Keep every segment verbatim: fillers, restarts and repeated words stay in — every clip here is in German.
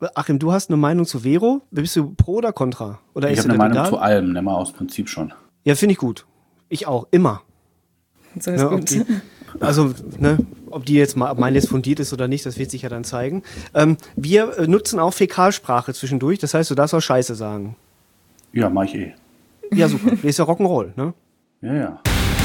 Achim, du hast eine Meinung zu Vero? Bist du pro oder contra? Oder ich habe eine Meinung egal? zu allem, immer aus Prinzip schon. Ja, finde ich gut. Ich auch, immer. So ist ne, gut. Die, also, ne, ob die jetzt mal, ob meine jetzt fundiert ist oder nicht, das wird sich ja dann zeigen. Ähm, wir äh, nutzen auch Fäkalsprache zwischendurch, das heißt, du darfst auch Scheiße sagen. Ja, mach ich eh. Ja, super. Das ist ja Rock'n'Roll, ne? Ja, ja.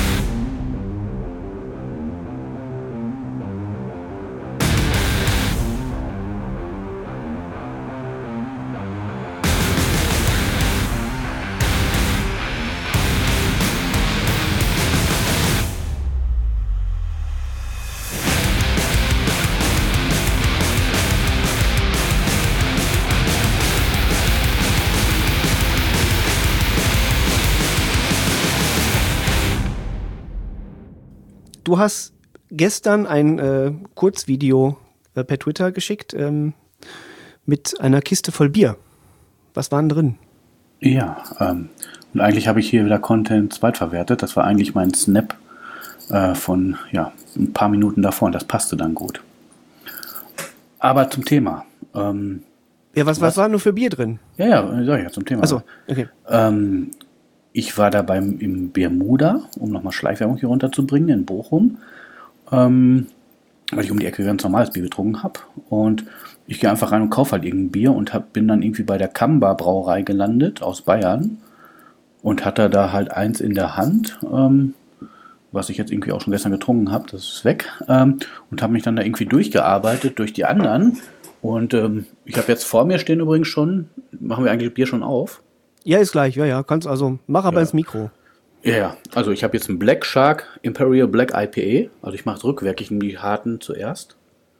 Du hast gestern ein äh, Kurzvideo äh, per Twitter geschickt ähm, mit einer Kiste voll Bier. Was war denn drin? Ja, ähm, und eigentlich habe ich hier wieder Content zweitverwertet. Das war eigentlich mein Snap äh, von ja, ein paar Minuten davor und das passte dann gut. Aber zum Thema. Ähm, ja, was, was, was war nur für Bier drin? Ja, ja, sag ich ja, zum Thema. Achso, okay. Ähm, Ich war da beim, im Bermuda, um nochmal Schleichwerbung hier runterzubringen, in Bochum, ähm, weil ich um die Ecke ganz normales Bier getrunken habe. Und ich gehe einfach rein und kaufe halt irgendein Bier und hab, bin dann irgendwie bei der Kamba Brauerei gelandet aus Bayern und hatte da halt eins in der Hand, ähm, was ich jetzt irgendwie auch schon gestern getrunken habe, das ist weg, ähm, und habe mich dann da irgendwie durchgearbeitet durch die anderen. Und ähm, ich habe jetzt vor mir stehen übrigens schon, machen wir eigentlich Bier schon auf? Ja, ist gleich, ja, ja, kannst also, mach aber ja. ins Mikro. Ja, ja, also ich habe jetzt einen Black Shark Imperial Black I P A, also ich mache rückwärtig die harten zuerst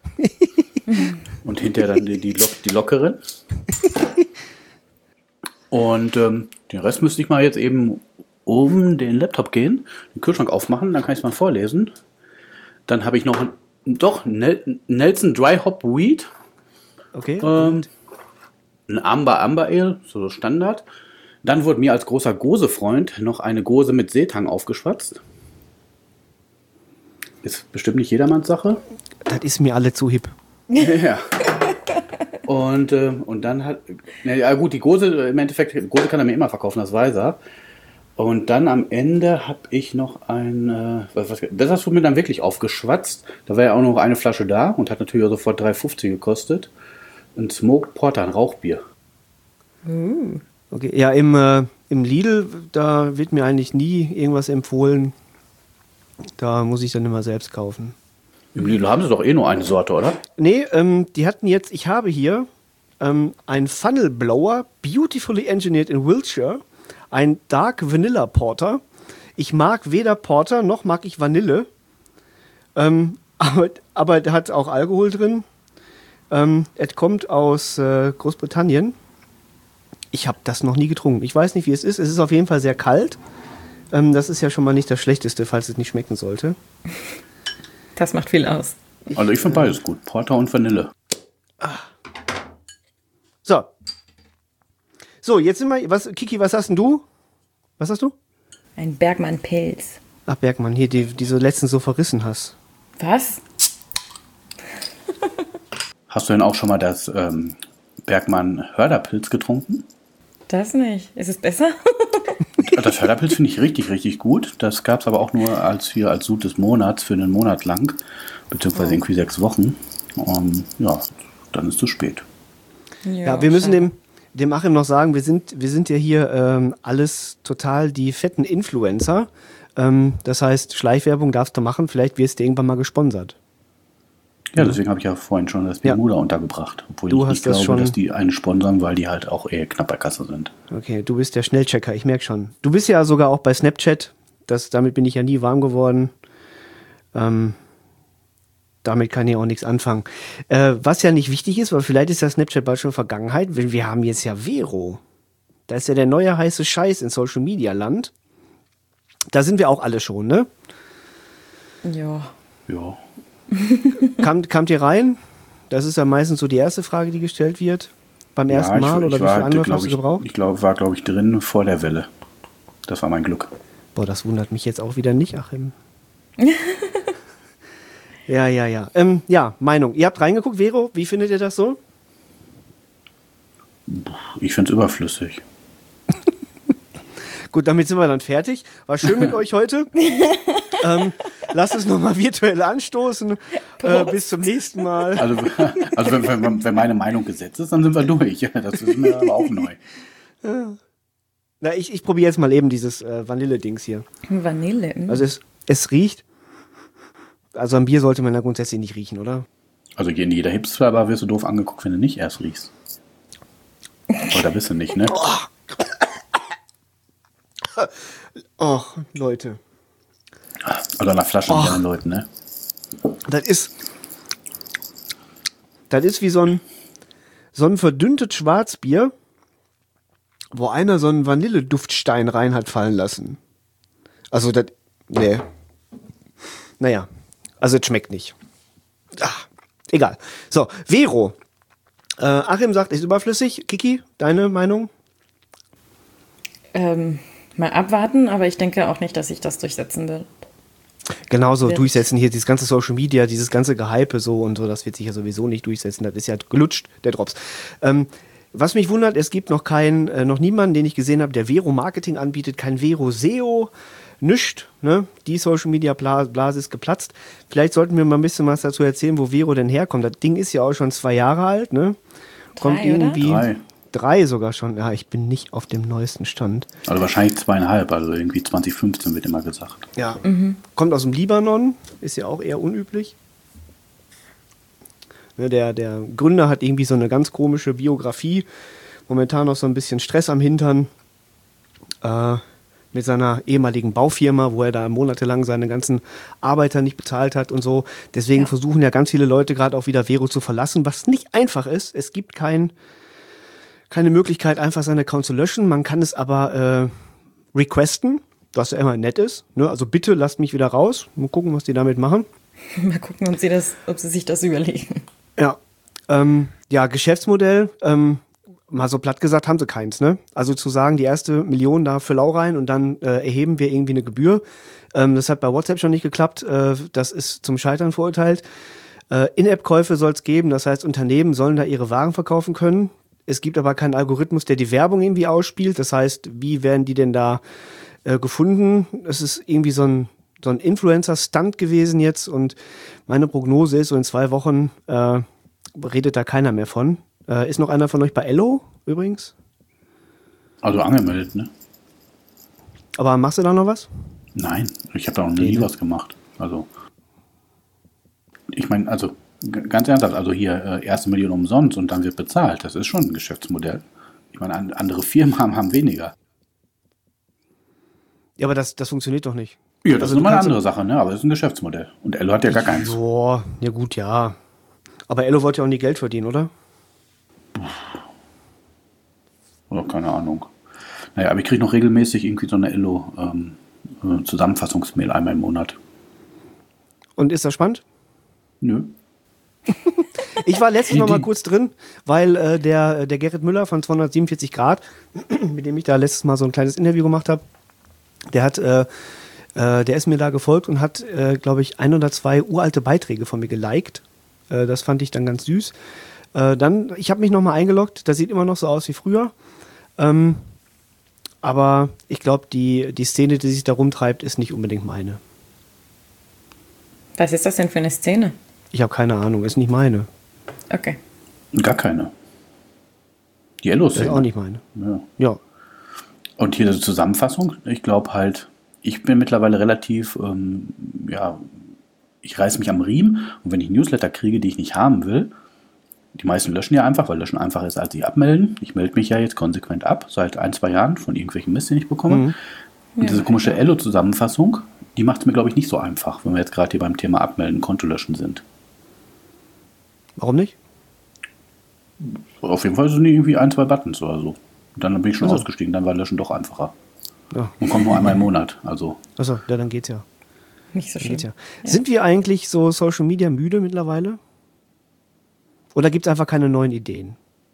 und hinterher dann die, die, Lock, die lockeren. Und ähm, den Rest müsste ich mal jetzt eben um den Laptop gehen, den Kühlschrank aufmachen, dann kann ich es mal vorlesen. Dann habe ich noch ein, doch Nel- Nelson Dry Hop Wheat. Okay. Ähm, ein Amber Amber Ale, so Standard. Dann wurde mir als großer Gose-Freund noch eine Gose mit Seetang aufgeschwatzt. Ist bestimmt nicht jedermanns Sache. Das ist mir alle zu hip. Ja. Und, äh, und dann hat, na ja gut, die Gose, im Endeffekt, Gose kann er mir immer verkaufen, das weiß er. Und dann am Ende habe ich noch ein, äh, was, was, das hast du mir dann wirklich aufgeschwatzt. Da war ja auch noch eine Flasche da und hat natürlich auch sofort drei fünfzig gekostet. Ein Smoked Porter, ein Rauchbier. Mm. Okay, ja, im, äh, im Lidl, da wird mir eigentlich nie irgendwas empfohlen. Da muss ich dann immer selbst kaufen. Im Lidl haben sie doch eh nur eine Sorte, oder? Nee, ähm, die hatten jetzt, ich habe hier ähm, ein Funnel Blower, beautifully engineered in Wiltshire, ein Dark Vanilla Porter. Ich mag weder Porter, noch mag ich Vanille. Ähm, aber, aber der hat auch Alkohol drin. Ähm, es kommt aus äh, Großbritannien. Ich habe das noch nie getrunken. Ich weiß nicht, wie es ist. Es ist auf jeden Fall sehr kalt. Ähm, das ist ja schon mal nicht das Schlechteste, falls es nicht schmecken sollte. Das macht viel aus. Also ich finde beides gut. Porter und Vanille. So. So, jetzt sind wir... Was, Kiki, was hast denn du? Was hast du? Ein Bergmann-Pilz. Ach, Bergmann, hier, die, die du letztens so verrissen hast. Was? Hast du denn auch schon mal das ähm, Bergmann-Hörderpilz getrunken? Das nicht. Ist es besser? Das Hörderpilz finde ich richtig, richtig gut. Das gab es aber auch nur als hier als Sud des Monats für einen Monat lang, beziehungsweise irgendwie sechs Wochen. Und ja, dann ist es zu spät. Ja, ja, wir müssen dem, dem Achim noch sagen, wir sind, wir sind ja hier ähm, alles total die fetten Influencer. Ähm, das heißt, Schleichwerbung darfst du machen, vielleicht wirst du irgendwann mal gesponsert. Ja, deswegen habe ich ja vorhin schon das Bermuda ja. untergebracht. Obwohl du ich hast nicht glaube, schon... dass die einen sponsern, weil die halt auch eher knapp bei Kasse sind. Okay, du bist der Schnellchecker, ich merke schon. Du bist ja sogar auch bei Snapchat. Das, damit bin ich ja nie warm geworden. Ähm, damit kann ich auch nichts anfangen. Äh, was ja nicht wichtig ist, weil vielleicht ist ja Snapchat bald schon Vergangenheit, weil wir haben jetzt ja Vero. Da ist ja der neue heiße Scheiß in Social Media Land. Da sind wir auch alle schon, ne? Ja. Ja. Kam, kamt ihr rein? Das ist ja meistens so die erste Frage, die gestellt wird. Beim ersten ja, ich, Mal ich oder wie war, viel Anlauf hast du ich, gebraucht? Ich glaube, war, glaube ich, drin vor der Welle. Das war mein Glück. Boah, das wundert mich jetzt auch wieder nicht, Achim. ja, ja, ja. Ähm, ja, Meinung. Ihr habt reingeguckt, Vero, wie findet ihr das so? ich finde es überflüssig. Gut, damit sind wir dann fertig. War schön mit euch heute. ähm, lasst uns nochmal virtuell anstoßen. Äh, bis zum nächsten Mal. Also, also wenn, wenn, wenn meine Meinung gesetzt ist, dann sind wir durch. Das ist mir aber auch neu. Ja. Na, ich, ich probiere jetzt mal eben dieses äh, Vanille-Dings hier. Vanille? Hm? Also es, es riecht. Also ein Bier sollte man ja grundsätzlich nicht riechen, oder? Also in jeder Hipster-Bar wirst du doof angeguckt, wenn du nicht erst riechst. Oder bist du nicht, ne? Och, Leute. Oder nach Flaschen mit anderen Leuten, ne? Das ist. Das ist wie so ein, so ein verdünntes Schwarzbier, wo einer so einen Vanilleduftstein rein hat fallen lassen. Also das. Nee. Naja. Also es schmeckt nicht. Ach, egal. So, Vero. Äh, Achim sagt, ist überflüssig. Kiki, deine Meinung? Ähm, mal abwarten, aber ich denke auch nicht, dass sich das durchsetzen wird. Genauso Wird. durchsetzen hier, dieses ganze Social Media, dieses ganze Gehype so und so, das wird sich ja sowieso nicht durchsetzen. Das ist ja gelutscht, der Drops. Ähm, was mich wundert, es gibt noch keinen, äh, noch niemanden, den ich gesehen habe, der Vero Marketing anbietet, kein Vero S E O, nischt, ne? Die Social Media Blase ist geplatzt. Vielleicht sollten wir mal ein bisschen was dazu erzählen, wo Vero denn herkommt. Das Ding ist ja auch schon zwei Jahre alt, ne? Kommt Drei, irgendwie. Drei. Drei sogar schon. Ja, ich bin nicht auf dem neuesten Stand. Also wahrscheinlich zweieinhalb, also irgendwie zwanzig fünfzehn wird immer gesagt. Ja. Mhm. Kommt aus dem Libanon, ist ja auch eher unüblich. Ne, der, der Gründer hat irgendwie so eine ganz komische Biografie. Momentan noch so ein bisschen Stress am Hintern. Äh, mit seiner ehemaligen Baufirma, wo er da monatelang seine ganzen Arbeiter nicht bezahlt hat und so. Deswegen Ja. versuchen ja ganz viele Leute gerade auch wieder Vero zu verlassen, was nicht einfach ist. Es gibt kein, keine Möglichkeit, einfach seinen Account zu löschen. Man kann es aber äh, requesten, was ja immer nett ist. Ne? Also bitte lasst mich wieder raus. Mal gucken, was die damit machen. Mal gucken, ob sie, das, ob sie sich das überlegen. Ja, ähm, ja, Geschäftsmodell, ähm, mal so platt gesagt, haben sie keins, ne? Also zu sagen, die erste Million da für Lau rein und dann äh, erheben wir irgendwie eine Gebühr. Ähm, das hat bei WhatsApp schon nicht geklappt. Äh, das ist zum Scheitern verurteilt. Äh, In-App-Käufe soll es geben, das heißt, Unternehmen sollen da ihre Waren verkaufen können. Es gibt aber keinen Algorithmus, der die Werbung irgendwie ausspielt. Das heißt, wie werden die denn da äh, gefunden? Es ist irgendwie so ein, so ein Influencer-Stunt gewesen jetzt und meine Prognose ist, so in zwei Wochen äh, redet da keiner mehr von. Äh, ist noch einer von euch bei Ello übrigens? Also angemeldet, ne? Aber machst du da noch was? Nein, ich habe da noch nie Nee, ne? was gemacht. Also, ich meine, also g- ganz ernsthaft, also hier äh, erste Million umsonst und dann wird bezahlt. Das ist schon ein Geschäftsmodell. Ich meine, an, andere Firmen haben, haben weniger. Ja, aber das, das funktioniert doch nicht. Ja, das Also ist du nochmal eine kannst- andere Sache, ne? Aber das ist ein Geschäftsmodell. Und Ello hat ja gar keins. Boah, ja gut, ja. Aber Ello wollte ja auch nie Geld verdienen, oder? Oder keine Ahnung. Naja, aber ich kriege noch regelmäßig irgendwie so eine Ello-Zusammenfassungsmail einmal im Monat. Und ist das spannend? Nö. Ich war letztens Die- noch mal die- kurz drin, weil äh, der, der Gerrit Müller von zweihundertsiebenundvierzig Grad, mit dem ich da letztes Mal so ein kleines Interview gemacht habe, der hat, äh, äh, der ist mir da gefolgt und hat, äh, glaube ich, ein oder zwei uralte Beiträge von mir geliked. Äh, das fand ich dann ganz süß. Äh, dann, ich habe mich noch mal eingeloggt, das sieht immer noch so aus wie früher. Ähm, aber ich glaube, die, die Szene, die sich da rumtreibt, ist nicht unbedingt meine. Was ist das denn für eine Szene? Ich habe keine Ahnung, ist nicht meine. Okay. Gar keine. Die Ellos Das ist auch nicht meine. Ja. Ja. Und hier die Zusammenfassung, ich glaube halt, ich bin mittlerweile relativ, ähm, ja, ich reiß mich am Riemen und wenn ich Newsletter kriege, die ich nicht haben will, die meisten löschen ja einfach, weil löschen einfacher ist als sie abmelden. Ich melde mich ja jetzt konsequent ab, seit ein, zwei Jahren von irgendwelchen Mist, den ich bekomme. Mhm. Und Ja. diese komische Ello-Zusammenfassung, die macht es mir, glaube ich, nicht so einfach, wenn wir jetzt gerade hier beim Thema Abmelden, Konto löschen sind. Warum nicht? Auf jeden Fall sind die irgendwie ein, zwei Buttons oder so. Und dann bin ich schon Also. ausgestiegen, dann war Löschen doch einfacher. Ja. Und kommt nur einmal im Monat. Also, Achso, ja, dann geht's ja. Nicht so Dann schlimm. geht's ja. Sind wir eigentlich so Social Media müde mittlerweile? Oder gibt's einfach keine neuen Ideen?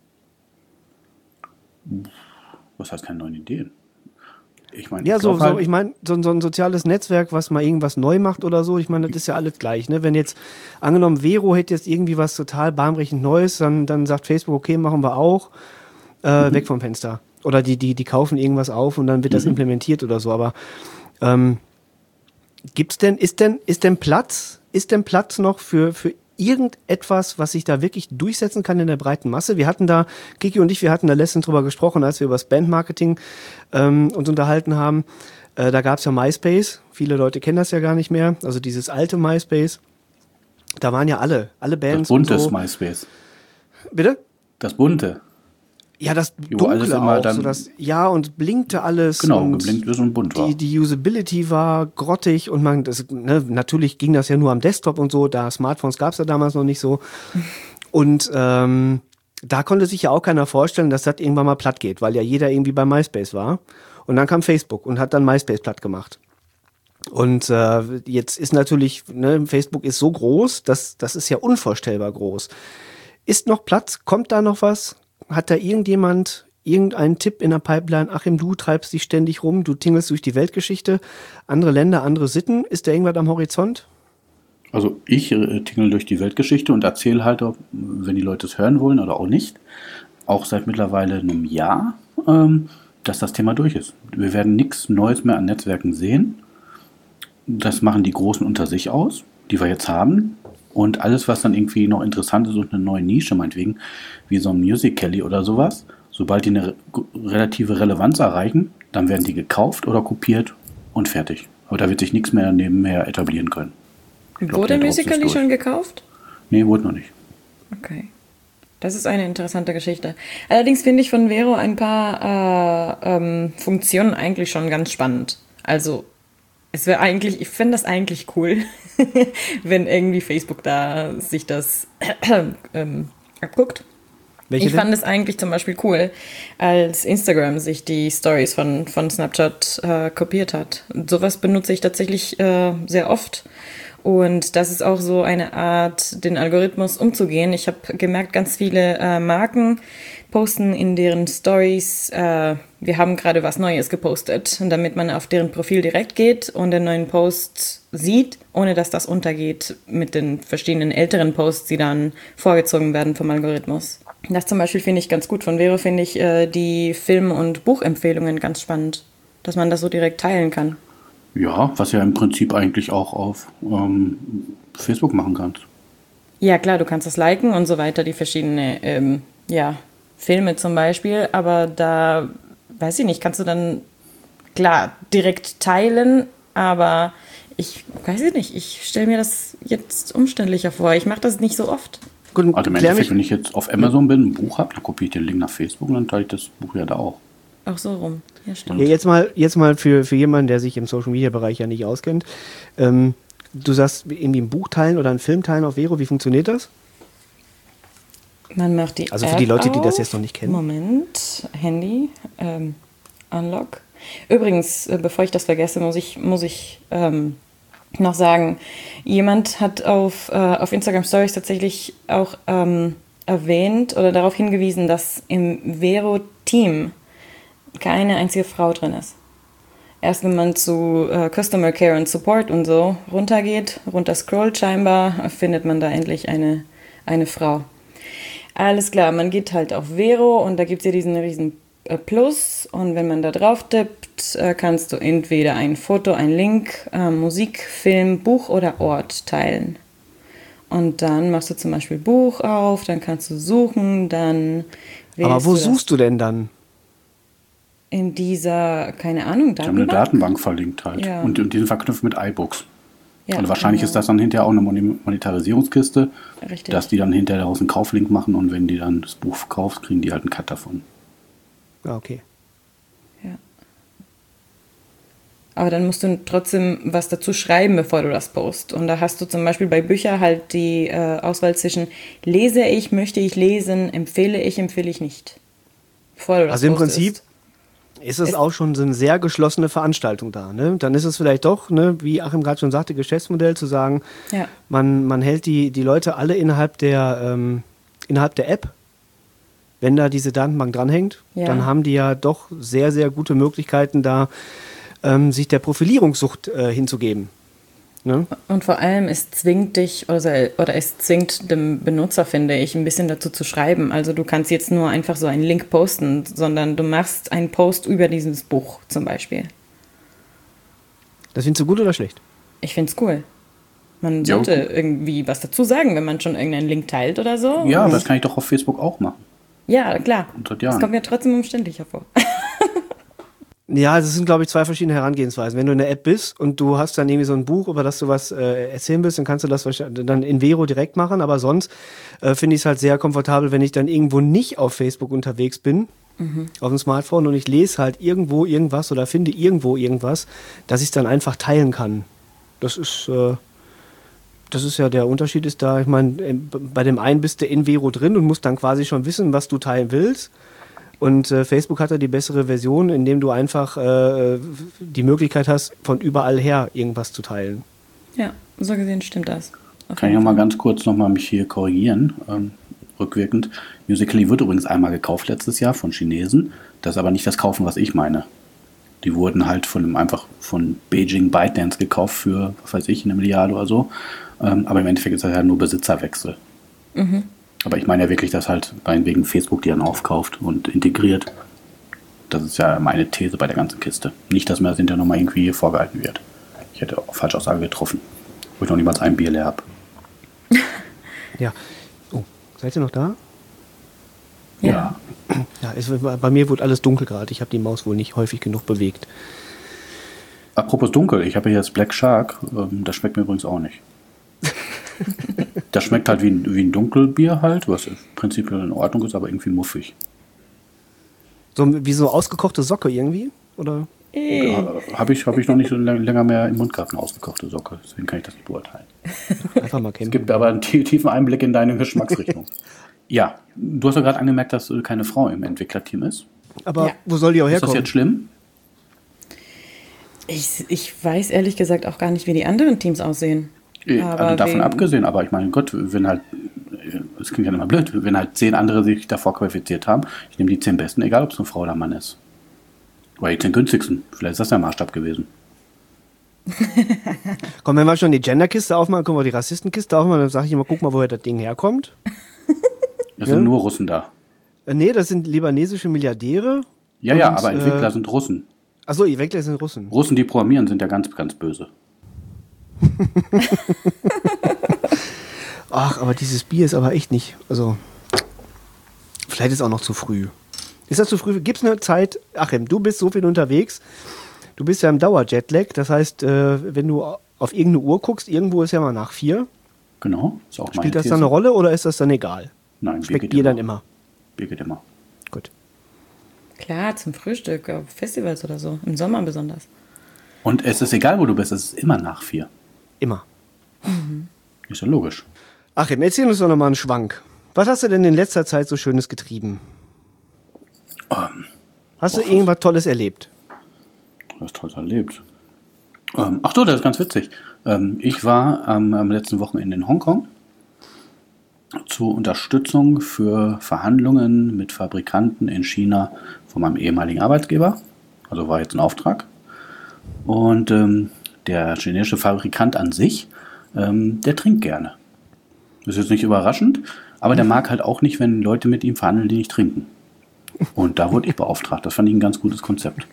was heißt keine neuen Ideen? Ich meine, Ja, ich so, glaub so halt, ich meine, so, so ein soziales Netzwerk, was mal irgendwas neu macht oder so, ich meine, das ist ja alles gleich, ne? Wenn jetzt, angenommen, Vero hätte jetzt irgendwie was total bahnbrechend Neues, dann, dann sagt Facebook, okay, machen wir auch. äh, mhm. weg vom Fenster. Oder die, die, die kaufen irgendwas auf und dann wird das mhm. implementiert oder so. Aber ähm, gibt's denn, ist denn, ist denn Platz, ist denn Platz noch für, für irgendetwas, was sich da wirklich durchsetzen kann in der breiten Masse? Wir hatten da, Kiki und ich, wir hatten da letztens drüber gesprochen, als wir über das Bandmarketing ähm, uns unterhalten haben. Äh, da gab's ja MySpace. Viele Leute kennen das ja gar nicht mehr. Also dieses alte MySpace. Da waren ja alle, alle Bands. Das bunte so. MySpace. Bitte? Das bunte. Ja, das Jo, Dunkle alles immer auch, dann- so das, ja, und blinkte alles. Genau, und geblinkt ist und bunt war. die, die Usability war grottig und man, das, ne, natürlich ging das ja nur am Desktop und so, da Smartphones gab's ja damals noch nicht so. Und ähm, da konnte sich ja auch keiner vorstellen, dass das irgendwann mal platt geht, weil ja jeder irgendwie bei MySpace war. Und dann kam Facebook und hat dann MySpace platt gemacht. Und äh, jetzt ist natürlich, ne, Facebook ist so groß, dass das ist ja unvorstellbar groß. Ist noch Platz? Kommt da noch was? Hat da irgendjemand irgendeinen Tipp in der Pipeline? Achim, du treibst dich ständig rum, du tingelst durch die Weltgeschichte, andere Länder, andere Sitten. Ist da irgendwas am Horizont? Also ich äh, tingle durch die Weltgeschichte und erzähle halt, auch, wenn die Leute es hören wollen oder auch nicht, auch seit mittlerweile einem Jahr, ähm, dass das Thema durch ist. Wir werden nichts Neues mehr an Netzwerken sehen. Das machen die Großen unter sich aus, die wir jetzt haben. Und alles, was dann irgendwie noch interessant ist und eine neue Nische meinetwegen, wie so ein Musical.ly oder sowas, sobald die eine re relative Relevanz erreichen, dann werden die gekauft oder kopiert und fertig. Aber da wird sich nichts mehr nebenher etablieren können. Ich glaub, Wurde der Druck ist Musical.ly durch. schon gekauft? Nee, wurde noch nicht. Okay. Das ist eine interessante Geschichte. Allerdings finde ich von Vero ein paar äh, ähm, Funktionen eigentlich schon ganz spannend. Also, es wäre eigentlich, ich finde das eigentlich cool, wenn irgendwie Facebook da sich das ähm, abguckt. Welche Ich denn? fand es eigentlich zum Beispiel cool, als Instagram sich die Stories von, von Snapchat äh, kopiert hat. Und sowas benutze ich tatsächlich äh, sehr oft. Und das ist auch so eine Art, den Algorithmus umzugehen. Ich habe gemerkt, ganz viele äh, Marken posten in deren Stories, äh, wir haben gerade was Neues gepostet, und damit man auf deren Profil direkt geht und den neuen Post sieht, ohne dass das untergeht mit den verschiedenen älteren Posts, die dann vorgezogen werden vom Algorithmus. Das zum Beispiel finde ich ganz gut. Von Vero finde ich äh, die Film- und Buchempfehlungen ganz spannend, dass man das so direkt teilen kann. Ja, was ja im Prinzip eigentlich auch auf ähm, Facebook machen kannst. Ja, klar, du kannst das liken und so weiter, die verschiedenen ähm, ja, Filme zum Beispiel, aber da, weiß ich nicht, kannst du dann, klar, direkt teilen, aber ich weiß ich nicht, ich stelle mir das jetzt umständlicher vor. Ich mache das nicht so oft. Gut, Also im klär Endeffekt, mich, wenn ich jetzt auf Amazon bin, ein Buch habe, dann kopiere ich den Link nach Facebook und dann teile ich das Buch ja da auch. Auch so rum, ja stimmt. ja, jetzt mal, jetzt mal für, für jemanden, der sich im Social-Media-Bereich ja nicht auskennt. Ähm, du sagst, irgendwie ein Buch teilen oder einen Film teilen auf Vero, wie funktioniert das? Man macht die Also für App die Leute, die das auf. jetzt noch nicht kennen. Moment, Handy, ähm, Unlock. Übrigens, äh, bevor ich das vergesse, muss ich, muss ich ähm, noch sagen, jemand hat auf, äh, auf Instagram Stories tatsächlich auch ähm, erwähnt oder darauf hingewiesen, dass im Vero-Team keine einzige Frau drin ist. Erst wenn man zu äh, Customer Care und Support und so runtergeht, runter scrollt scheinbar, findet man da endlich eine, eine Frau. Alles klar, man geht halt auf Vero und da gibt es ja diesen riesen äh, Plus, und wenn man da drauf tippt, äh, kannst du entweder ein Foto, ein Link, äh, Musik, Film, Buch oder Ort teilen. Und dann machst du zum Beispiel Buch auf, dann kannst du suchen, dann Aber wo suchst du denn dann? in dieser, keine Ahnung, Die haben eine Datenbank? Datenbank verlinkt halt. Ja. Und, und die sind verknüpft mit iBooks. Ja, also wahrscheinlich genau. ist das dann hinterher auch eine Moni- Monetarisierungskiste, Richtig. dass die dann hinterher daraus einen Kauflink machen, und wenn die dann das Buch verkaufst, kriegen die halt einen Cut davon. Ah, okay. Ja. Aber dann musst du trotzdem was dazu schreiben, bevor du das postest. Und da hast du zum Beispiel bei Büchern halt die äh, Auswahl zwischen lese ich, möchte ich lesen, empfehle ich, empfehle ich nicht. Bevor du das Also im postest. Prinzip ist es Es- auch schon so eine sehr geschlossene Veranstaltung da. Ne? Dann ist es vielleicht doch, ne, wie Achim gerade schon sagte, Geschäftsmodell zu sagen, Ja. man, man hält die, die Leute alle innerhalb der, ähm, innerhalb der App. Wenn da diese Datenbank dranhängt, Ja. dann haben die ja doch sehr, sehr gute Möglichkeiten, da ähm, sich der Profilierungssucht äh, hinzugeben. Ne? Und vor allem, es zwingt dich, oder, oder es zwingt dem Benutzer, finde ich, ein bisschen dazu zu schreiben. Also du kannst jetzt nur einfach so einen Link posten, sondern du machst einen Post über dieses Buch zum Beispiel. Das findest du gut oder schlecht? Ich finde es cool. Man sollte jo. irgendwie was dazu sagen, wenn man schon irgendeinen Link teilt oder so. Ja, das kann ich doch auf Facebook auch machen. Ja, klar. Das kommt mir trotzdem umständlicher vor. Ja, das sind, glaube ich, zwei verschiedene Herangehensweisen. Wenn du in der App bist und du hast dann irgendwie so ein Buch, über das du was äh, erzählen willst, dann kannst du das dann in Vero direkt machen. Aber sonst äh, finde ich es halt sehr komfortabel, wenn ich dann irgendwo nicht auf Facebook unterwegs bin, mhm. auf dem Smartphone, und ich lese halt irgendwo irgendwas oder finde irgendwo irgendwas, dass ich es dann einfach teilen kann. Das ist, äh, das ist ja der Unterschied ist da. Ich meine, bei dem einen bist du in Vero drin und musst dann quasi schon wissen, was du teilen willst. Und äh, Facebook hat ja die bessere Version, indem du einfach äh, die Möglichkeit hast, von überall her irgendwas zu teilen. Ja, so gesehen stimmt das. Kann ich noch mal ganz kurz noch mal mich hier korrigieren, ähm, rückwirkend. Musical.ly wird übrigens einmal gekauft letztes Jahr von Chinesen. Das ist aber nicht das Kaufen, was ich meine. Die wurden halt von einem, einfach von Beijing ByteDance gekauft für, was weiß ich, eine Milliarde oder so. Ähm, aber im Endeffekt ist das ja nur Besitzerwechsel. Mhm. Aber ich meine ja wirklich, dass halt wegen Facebook die dann aufkauft und integriert. Das ist ja meine These bei der ganzen Kiste. Nicht, dass mir das hinterher nochmal irgendwie vorgehalten wird. Ich hätte auch Falschaussage getroffen, wo ich noch niemals ein Bier leer habe. Ja. Oh, seid ihr noch da? Ja. Ja, es, bei mir wurde alles dunkel gerade. Ich habe die Maus wohl nicht häufig genug bewegt. Apropos dunkel, ich habe hier jetzt Black Shark. Ähm, das schmeckt mir übrigens auch nicht. Das schmeckt halt wie ein, wie ein Dunkelbier halt, was im Prinzip in Ordnung ist, aber irgendwie muffig. So wie so ausgekochte Socke irgendwie? Oder? Ja, habe ich, hab ich noch nicht so länger mehr im Mund gehabt, eine ausgekochte Socke. Deswegen kann ich das nicht beurteilen. Einfach mal kennen. Es gibt aber einen tiefen Einblick in deine Geschmacksrichtung. Ja, du hast ja gerade angemerkt, dass keine Frau im Entwicklerteam ist. Aber ja. Wo soll die auch herkommen? Ist das jetzt schlimm? Ich, ich weiß ehrlich gesagt auch gar nicht, wie die anderen Teams aussehen. Aber also davon abgesehen, aber ich meine, Gott, wenn halt, es klingt ja immer blöd, wenn halt zehn andere sich davor qualifiziert haben, ich nehme die zehn Besten, egal ob es eine Frau oder ein Mann ist. Oder die zehn günstigsten, vielleicht ist das der Maßstab gewesen. Komm, wenn wir schon die Genderkiste aufmachen, können wir die Rassistenkiste aufmachen, dann sage ich immer, guck mal, woher das Ding herkommt. Es ja? sind nur Russen da. Äh, nee, das sind libanesische Milliardäre. Ja, und, ja, aber Entwickler äh, sind Russen. Achso, Entwickler sind Russen. Russen, die programmieren, sind ja ganz, ganz böse. Ach, aber dieses Bier ist aber echt nicht, also vielleicht ist es auch noch zu früh. Ist das zu früh? Gibt es eine Zeit, Achim, du bist so viel unterwegs, du bist ja im Dauer-Jetlag, das heißt, äh, wenn du auf irgendeine Uhr guckst, irgendwo ist ja mal nach vier. Genau, ist auch meine Spielt das These. dann eine Rolle oder ist das dann egal? Nein, schmeckt Bier Bier dann immer? Bier geht immer. Gut. Klar, zum Frühstück, auf Festivals oder so, im Sommer besonders. Und es ist egal, wo du bist, es ist immer nach vier. Immer. Mhm. Ist ja logisch. Achim, erzähl uns doch nochmal einen Schwank. Was hast du denn in letzter Zeit so Schönes getrieben? Ähm, hast du boah, irgendwas Tolles erlebt? Was Tolles erlebt? Ähm, ach so, das ist ganz witzig. Ähm, ich war ähm, am letzten Wochenende in Hongkong zur Unterstützung für Verhandlungen mit Fabrikanten in China von meinem ehemaligen Arbeitgeber. Also war jetzt ein Auftrag. Und ähm, der chinesische Fabrikant an sich, ähm, der trinkt gerne. Das ist jetzt nicht überraschend, aber der mag halt auch nicht, wenn Leute mit ihm verhandeln, die nicht trinken. Und da wurde ich beauftragt. Das fand ich ein ganz gutes Konzept.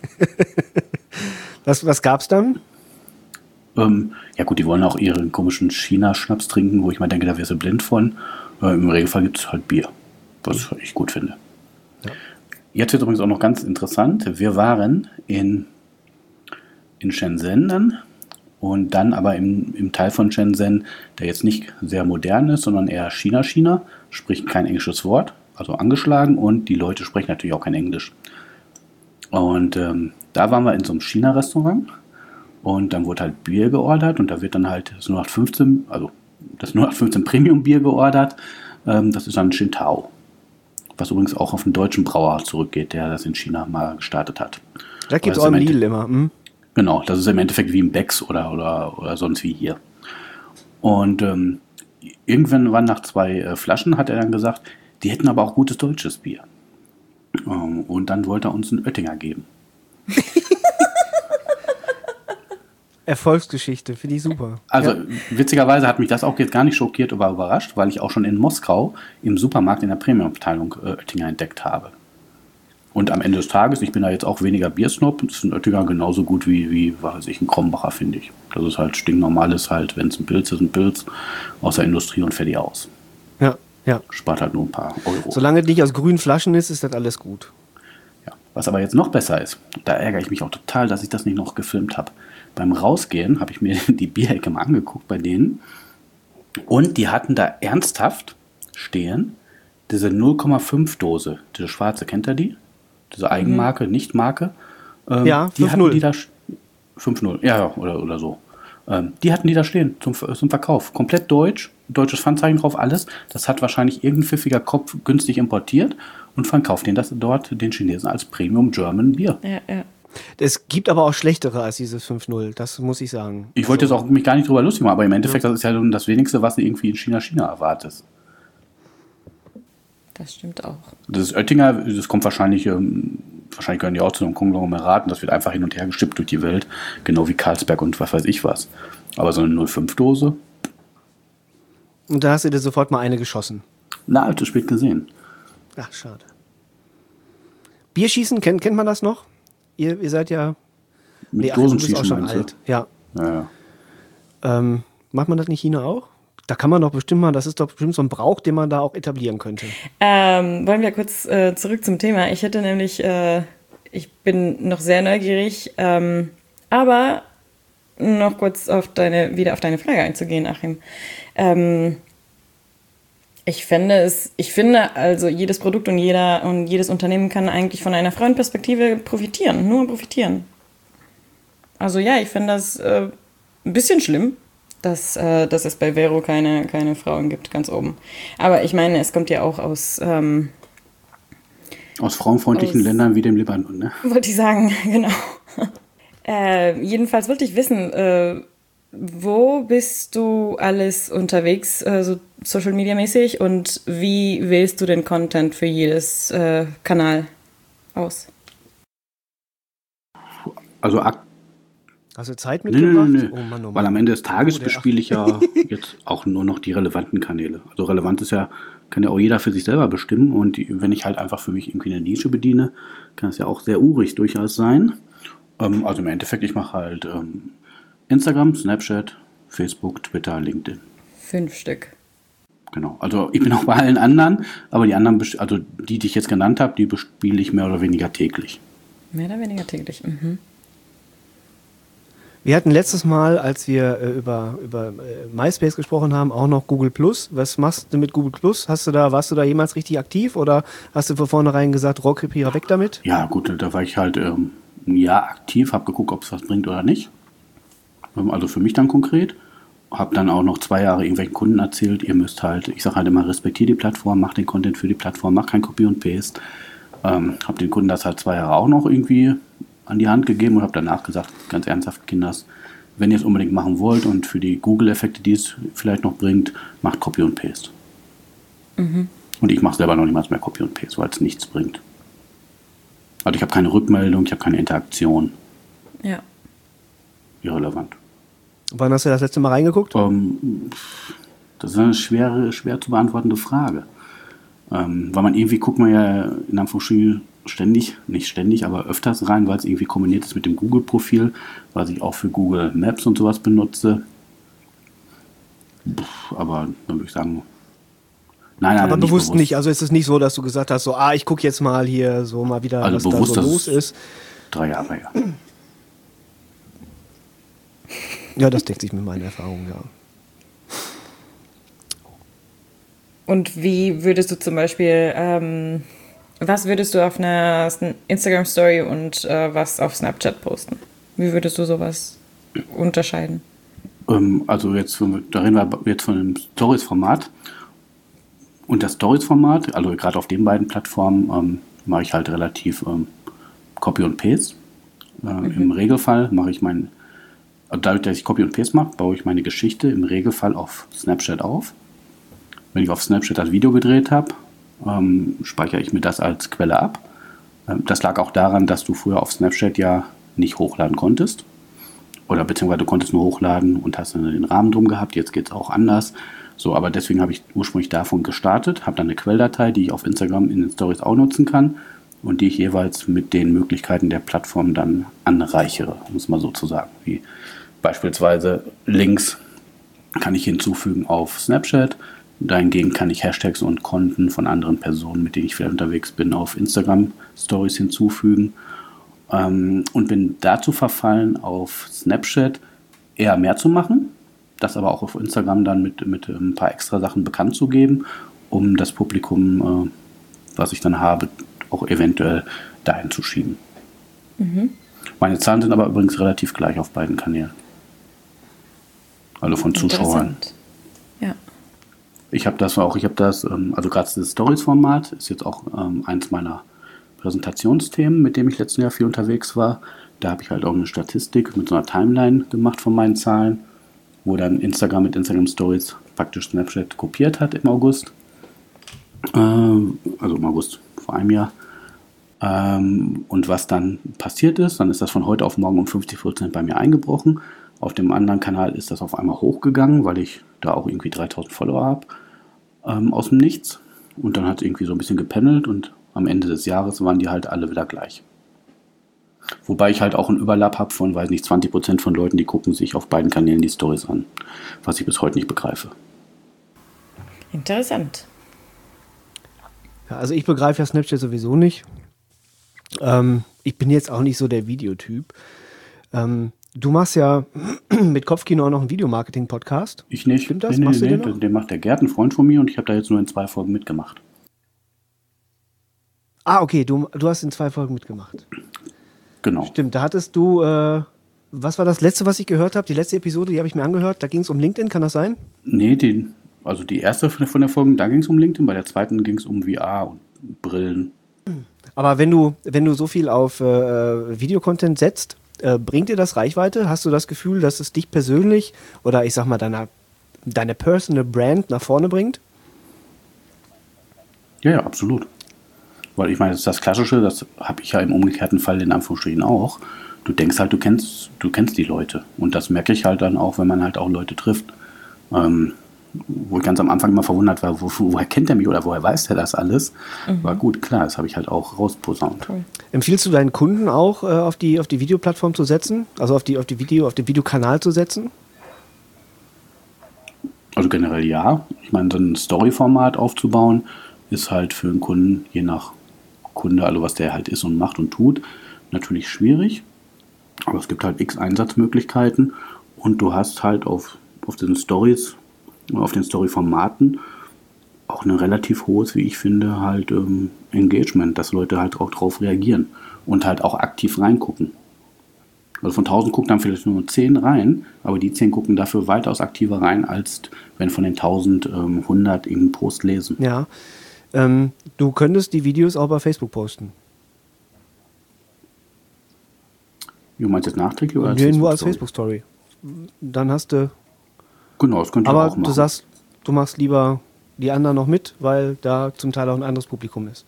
Was, was gab's dann? Ähm, ja gut, die wollen auch ihren komischen China-Schnaps trinken, wo ich mal denke, da wärst du blind von. Äh, Im Regelfall gibt es halt Bier, was ich gut finde. Ja. Jetzt wird übrigens auch noch ganz interessant. Wir waren in, in Shenzhen dann. Und dann aber im, im Teil von Shenzhen, der jetzt nicht sehr modern ist, sondern eher China-China, spricht kein englisches Wort, also angeschlagen, und die Leute sprechen natürlich auch kein Englisch. Und ähm, da waren wir in so einem China-Restaurant und dann wurde halt Bier geordert und da wird dann halt das null acht fünfzehn, also das null acht fünfzehn Premium-Bier geordert, ähm, das ist dann Tsingtao, was übrigens auch auf einen deutschen Brauer zurückgeht, der das in China mal gestartet hat. Da gibt es auch im Lidl immer, hm? Genau, das ist im Endeffekt wie ein Becks oder, oder, oder sonst wie hier. Und ähm, irgendwann waren nach zwei äh, Flaschen, hat er dann gesagt, die hätten aber auch gutes deutsches Bier. Ähm, und dann wollte er uns einen Oettinger geben. Erfolgsgeschichte, finde ich super. Also ja. witzigerweise hat mich das auch jetzt gar nicht schockiert oder überrascht, weil ich auch schon in Moskau im Supermarkt in der Premium-Abteilung äh, Oettinger entdeckt habe. Und am Ende des Tages, ich bin da jetzt auch weniger Biersnob, ist ein Oettinger genauso gut wie, wie was weiß ich, ein Krombacher, finde ich. Das ist halt stinknormales halt, wenn es ein Pilz ist, ein Pilz aus der Industrie und fertig aus. Ja, ja. Spart halt nur ein paar Euro. Solange es nicht aus grünen Flaschen ist, ist das alles gut. Ja. Was aber jetzt noch besser ist, da ärgere ich mich auch total, dass ich das nicht noch gefilmt habe. Beim Rausgehen habe ich mir die Bierecke mal angeguckt bei denen und die hatten da ernsthaft stehen diese null Komma fünf Dose, diese schwarze, kennt ihr die? Diese Eigenmarke, mhm. Nicht-Marke. Ähm, ja, die fünf hatten null. Die da fünf null, ja, ja, oder, oder so. Ähm, die hatten die da stehen zum, zum Verkauf. Komplett deutsch, deutsches Pfandzeichen drauf, alles. Das hat wahrscheinlich irgendein pfiffiger Kopf günstig importiert und verkauft den das dort den Chinesen als Premium German Bier. Ja, ja. Es gibt aber auch schlechtere als dieses fünf null, das muss ich sagen. Ich wollte also, jetzt auch mich gar nicht drüber lustig machen, aber im Endeffekt, ja. Das ist ja das Wenigste, was du irgendwie in China, China erwartest. Das stimmt auch. Das ist Oettinger, das kommt wahrscheinlich, ähm, wahrscheinlich gehören die auch zu einem Konglomerat und das wird einfach hin und her gestippt durch die Welt, genau wie Carlsberg und was weiß ich was. Aber so eine null Komma fünf Dose. Und da hast du dir sofort mal eine geschossen. Na, allzu spät gesehen. Ach, schade. Bierschießen, kennt, kennt man das noch? Ihr, ihr seid ja... Mit nee, ach, Dosenschießen du bist auch schon meinst du? alt. Ja. Ja, ja. Ähm, macht man das nicht in China auch? Da kann man doch bestimmt mal, das ist doch bestimmt so ein Brauch, den man da auch etablieren könnte. Ähm, wollen wir kurz äh, zurück zum Thema. Ich hätte nämlich, äh, ich bin noch sehr neugierig, ähm, aber noch kurz auf deine, wieder auf deine Frage einzugehen, Achim. Ähm, ich finde es, ich finde, also jedes Produkt und jeder und jedes Unternehmen kann eigentlich von einer Frauenperspektive profitieren, nur profitieren. Also ja, ich finde das äh, ein bisschen schlimm, dass, äh, dass es bei Vero keine, keine Frauen gibt, ganz oben. Aber ich meine, es kommt ja auch aus... Ähm, aus frauenfreundlichen aus, Ländern wie dem Libanon, ne? Wollte ich sagen, genau. äh, jedenfalls wollte ich wissen, äh, wo bist du alles unterwegs, äh, so Social Media mäßig, und wie wählst du den Content für jedes äh, Kanal aus? Also aktuell. Hast du Zeit mitgebracht? Nö, nö, nö. Oh Mann, oh Mann. Weil am Ende des Tages oh, bespiele ich ja jetzt auch nur noch die relevanten Kanäle. Also relevant ist ja, kann ja auch jeder für sich selber bestimmen. Und die, wenn ich halt einfach für mich irgendwie eine Nische bediene, kann es ja auch sehr urig durchaus sein. Ähm, also im Endeffekt, ich mache halt ähm, Instagram, Snapchat, Facebook, Twitter, LinkedIn. Fünf Stück. Genau. Also ich bin auch bei allen anderen, aber die anderen, also die, die ich jetzt genannt habe, die bespiele ich mehr oder weniger täglich. Mehr oder weniger täglich, mhm. Wir hatten letztes Mal, als wir äh, über, über äh, MySpace gesprochen haben, auch noch Google Plus. Was machst du mit Google Plus? Hast du da, warst du da jemals richtig aktiv oder hast du von vornherein gesagt, Rohrkrepierer weg damit? Ja, gut, da war ich halt ähm, ein Jahr aktiv, habe geguckt, ob es was bringt oder nicht. Ähm, also für mich dann konkret. Habe dann auch noch zwei Jahre irgendwelchen Kunden erzählt, ihr müsst halt, ich sage halt immer, respektiert die Plattform, macht den Content für die Plattform, macht kein Copy und Paste. Ähm, habe den Kunden das halt zwei Jahre auch noch irgendwie an die Hand gegeben und habe danach gesagt, ganz ernsthaft, Kinders, wenn ihr es unbedingt machen wollt und für die Google-Effekte, die es vielleicht noch bringt, macht Copy und Paste. Mhm. Und ich mache selber noch niemals mehr Copy und Paste, weil es nichts bringt. Also ich habe keine Rückmeldung, ich habe keine Interaktion. Ja. Irrelevant. Wann hast du das letzte Mal reingeguckt? Ähm, das ist eine schwere, schwer zu beantwortende Frage. Ähm, weil man irgendwie guckt man ja in Anführungsstrichen ständig, nicht ständig, aber öfters rein, weil es irgendwie kombiniert ist mit dem Google-Profil, was ich auch für Google Maps und sowas benutze. Puh, aber dann würde ich sagen, nein, nein, aber nicht bewusst bewusst nicht. Also ist es nicht so, dass du gesagt hast, so, ah, ich gucke jetzt mal hier so mal wieder, also was bewusst, da so los ist. Drei Jahre, ja. Ja, das deckt sich mit meinen Erfahrungen, ja. Und wie würdest du zum Beispiel, ähm, was würdest du auf einer Instagram-Story und äh, was auf Snapchat posten? Wie würdest du sowas unterscheiden? Ähm, also jetzt, da reden wir jetzt von dem Stories-Format. Und das Stories-Format, also gerade auf den beiden Plattformen, ähm, mache ich halt relativ ähm, Copy und Paste. Äh, mhm. Im Regelfall mache ich mein, also dadurch, dass ich Copy und Paste mache, baue ich meine Geschichte im Regelfall auf Snapchat auf. Wenn ich auf Snapchat das Video gedreht habe, ähm, speichere ich mir das als Quelle ab. Ähm, das lag auch daran, dass du früher auf Snapchat ja nicht hochladen konntest. oder beziehungsweise du konntest nur hochladen und hast dann den Rahmen drum gehabt. Jetzt geht es auch anders. So, aber deswegen habe ich ursprünglich davon gestartet, habe dann eine Quelldatei, die ich auf Instagram in den Stories auch nutzen kann und die ich jeweils mit den Möglichkeiten der Plattform dann anreichere, um es mal so zu sagen. Wie beispielsweise Links kann ich hinzufügen auf Snapchat. Dahingegen kann ich Hashtags und Konten von anderen Personen, mit denen ich vielleicht unterwegs bin, auf Instagram Stories hinzufügen. Ähm, und bin dazu verfallen, auf Snapchat eher mehr zu machen, das aber auch auf Instagram dann mit, mit ein paar extra Sachen bekannt zu geben, um das Publikum, äh, was ich dann habe, auch eventuell dahin zu schieben. Mhm. Meine Zahlen sind aber übrigens relativ gleich auf beiden Kanälen. Also von Zuschauern. Ja. Ich habe das auch, ich habe das, ähm, also gerade das Stories-Format ist jetzt auch ähm, eins meiner Präsentationsthemen, mit dem ich letztes Jahr viel unterwegs war. Da habe ich halt auch eine Statistik mit so einer Timeline gemacht von meinen Zahlen, wo dann Instagram mit Instagram Stories praktisch Snapchat kopiert hat im August. Ähm, also im August vor einem Jahr. Ähm, und was dann passiert ist, dann ist das von heute auf morgen um fünfzig Prozent bei mir eingebrochen. Auf dem anderen Kanal ist das auf einmal hochgegangen, weil ich da auch irgendwie dreitausend Follower habe, ähm, aus dem Nichts. Und dann hat es irgendwie so ein bisschen gependelt und am Ende des Jahres waren die halt alle wieder gleich. Wobei ich halt auch einen Überlapp habe von, weiß nicht, zwanzig Prozent von Leuten, die gucken sich auf beiden Kanälen die Stories an. Was ich bis heute nicht begreife. Interessant. Ja, also ich begreife ja Snapchat sowieso nicht. Ähm, ich bin jetzt auch nicht so der Videotyp. Ähm, du machst ja mit Kopfkino auch noch einen Videomarketing-Podcast. Ich nicht. Stimmt das? Nee, nee, Machst du nee, den noch? den, den macht der Gerd, ein Freund von mir, und ich habe da jetzt nur in zwei Folgen mitgemacht. Ah, okay, du, du hast in zwei Folgen mitgemacht. Genau. Stimmt, da hattest du, äh, was war das letzte, was ich gehört habe? Die letzte Episode, die habe ich mir angehört. Da ging es um LinkedIn, kann das sein? Nee, die, also die erste von der Folge, da ging es um LinkedIn, bei der zweiten ging es um V R und Brillen. Aber wenn du, wenn du so viel auf äh, Videocontent setzt, äh, bringt dir das Reichweite? Hast du das Gefühl, dass es dich persönlich oder ich sag mal deiner, deine Personal Brand nach vorne bringt? Ja, ja, absolut. Weil ich meine, das ist das Klassische, das habe ich ja im umgekehrten Fall in Anführungsstrichen auch. Du denkst halt, du kennst, du kennst die Leute. Und das merke ich halt dann auch, wenn man halt auch Leute trifft. Ähm, wo ich ganz am Anfang immer verwundert war, wo, woher kennt er mich oder woher weiß der das alles? Mhm. War gut, klar, das habe ich halt auch rausposaunt. Cool. Empfiehlst du deinen Kunden auch, äh, auf die, auf die Videoplattform zu setzen? Also auf die, auf die Video, auf den Videokanal zu setzen? Also generell ja. Ich meine, so ein Story-Format aufzubauen, ist halt für einen Kunden, je nach Kunde, also was der halt ist und macht und tut, natürlich schwierig. Aber es gibt halt x Einsatzmöglichkeiten und du hast halt auf, auf den Stories, auf den Story-Formaten auch ein relativ hohes, wie ich finde, halt ähm, Engagement, dass Leute halt auch drauf reagieren und halt auch aktiv reingucken. Also von tausend gucken dann vielleicht nur zehn rein, aber die zehn gucken dafür weitaus aktiver rein, als wenn von den tausend ähm, hundert irgendeinen Post lesen. Ja, ähm, du könntest die Videos auch bei Facebook posten. Du meinst jetzt nachträglich oder als Nee, Facebook nur als Story? Facebook-Story. Dann hast du... Genau, das könnt ihr Aber auch machen. du sagst, du machst lieber die anderen noch mit, weil da zum Teil auch ein anderes Publikum ist.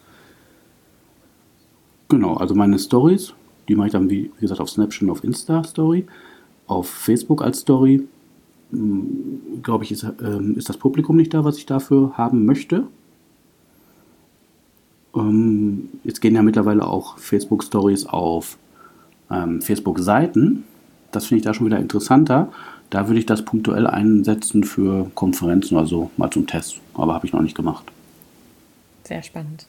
Genau, also meine Stories, die mache ich dann, wie, wie gesagt, auf Snapchat und auf Insta-Story. Auf Facebook als Story, glaube ich, ist, ähm, ist das Publikum nicht da, was ich dafür haben möchte. Ähm, jetzt gehen ja mittlerweile auch Facebook-Stories auf ähm, Facebook-Seiten. Das finde ich da schon wieder interessanter. Da würde ich das punktuell einsetzen für Konferenzen oder so, mal zum Test. Aber habe ich noch nicht gemacht. Sehr spannend.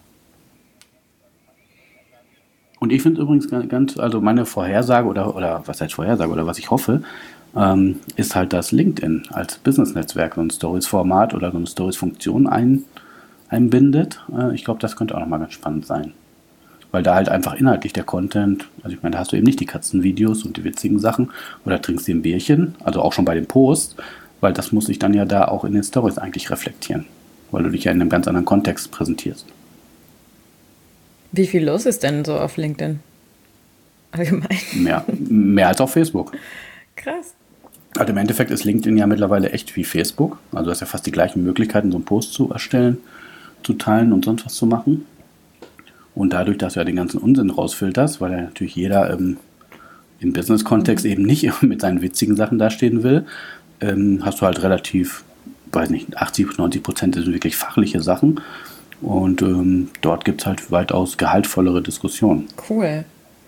Und ich finde übrigens ganz, also meine Vorhersage oder, oder was heißt Vorhersage oder was ich hoffe, ähm, ist halt, dass LinkedIn als Business-Netzwerk so ein Stories-Format oder so eine Stories-Funktion ein, einbindet. Äh, ich glaube, das könnte auch nochmal ganz spannend sein. Weil da halt einfach inhaltlich der Content, also ich meine, da hast du eben nicht die Katzenvideos und die witzigen Sachen oder trinkst dir ein Bierchen, also auch schon bei den Posts, weil das muss sich dann ja da auch in den Stories eigentlich reflektieren, weil du dich ja in einem ganz anderen Kontext präsentierst. Wie viel los ist denn so auf LinkedIn? Allgemein. Mehr, mehr als auf Facebook. Krass. Also im Endeffekt ist LinkedIn ja mittlerweile echt wie Facebook. Also du hast ja fast die gleichen Möglichkeiten, so einen Post zu erstellen, zu teilen und sonst was zu machen. Und dadurch, dass du ja den ganzen Unsinn rausfilterst, weil ja natürlich jeder ähm, im Business-Kontext eben nicht mit seinen witzigen Sachen dastehen will, ähm, hast du halt relativ, weiß nicht, achtzig, neunzig Prozent sind wirklich fachliche Sachen. Und ähm, dort gibt es halt weitaus gehaltvollere Diskussionen. Cool.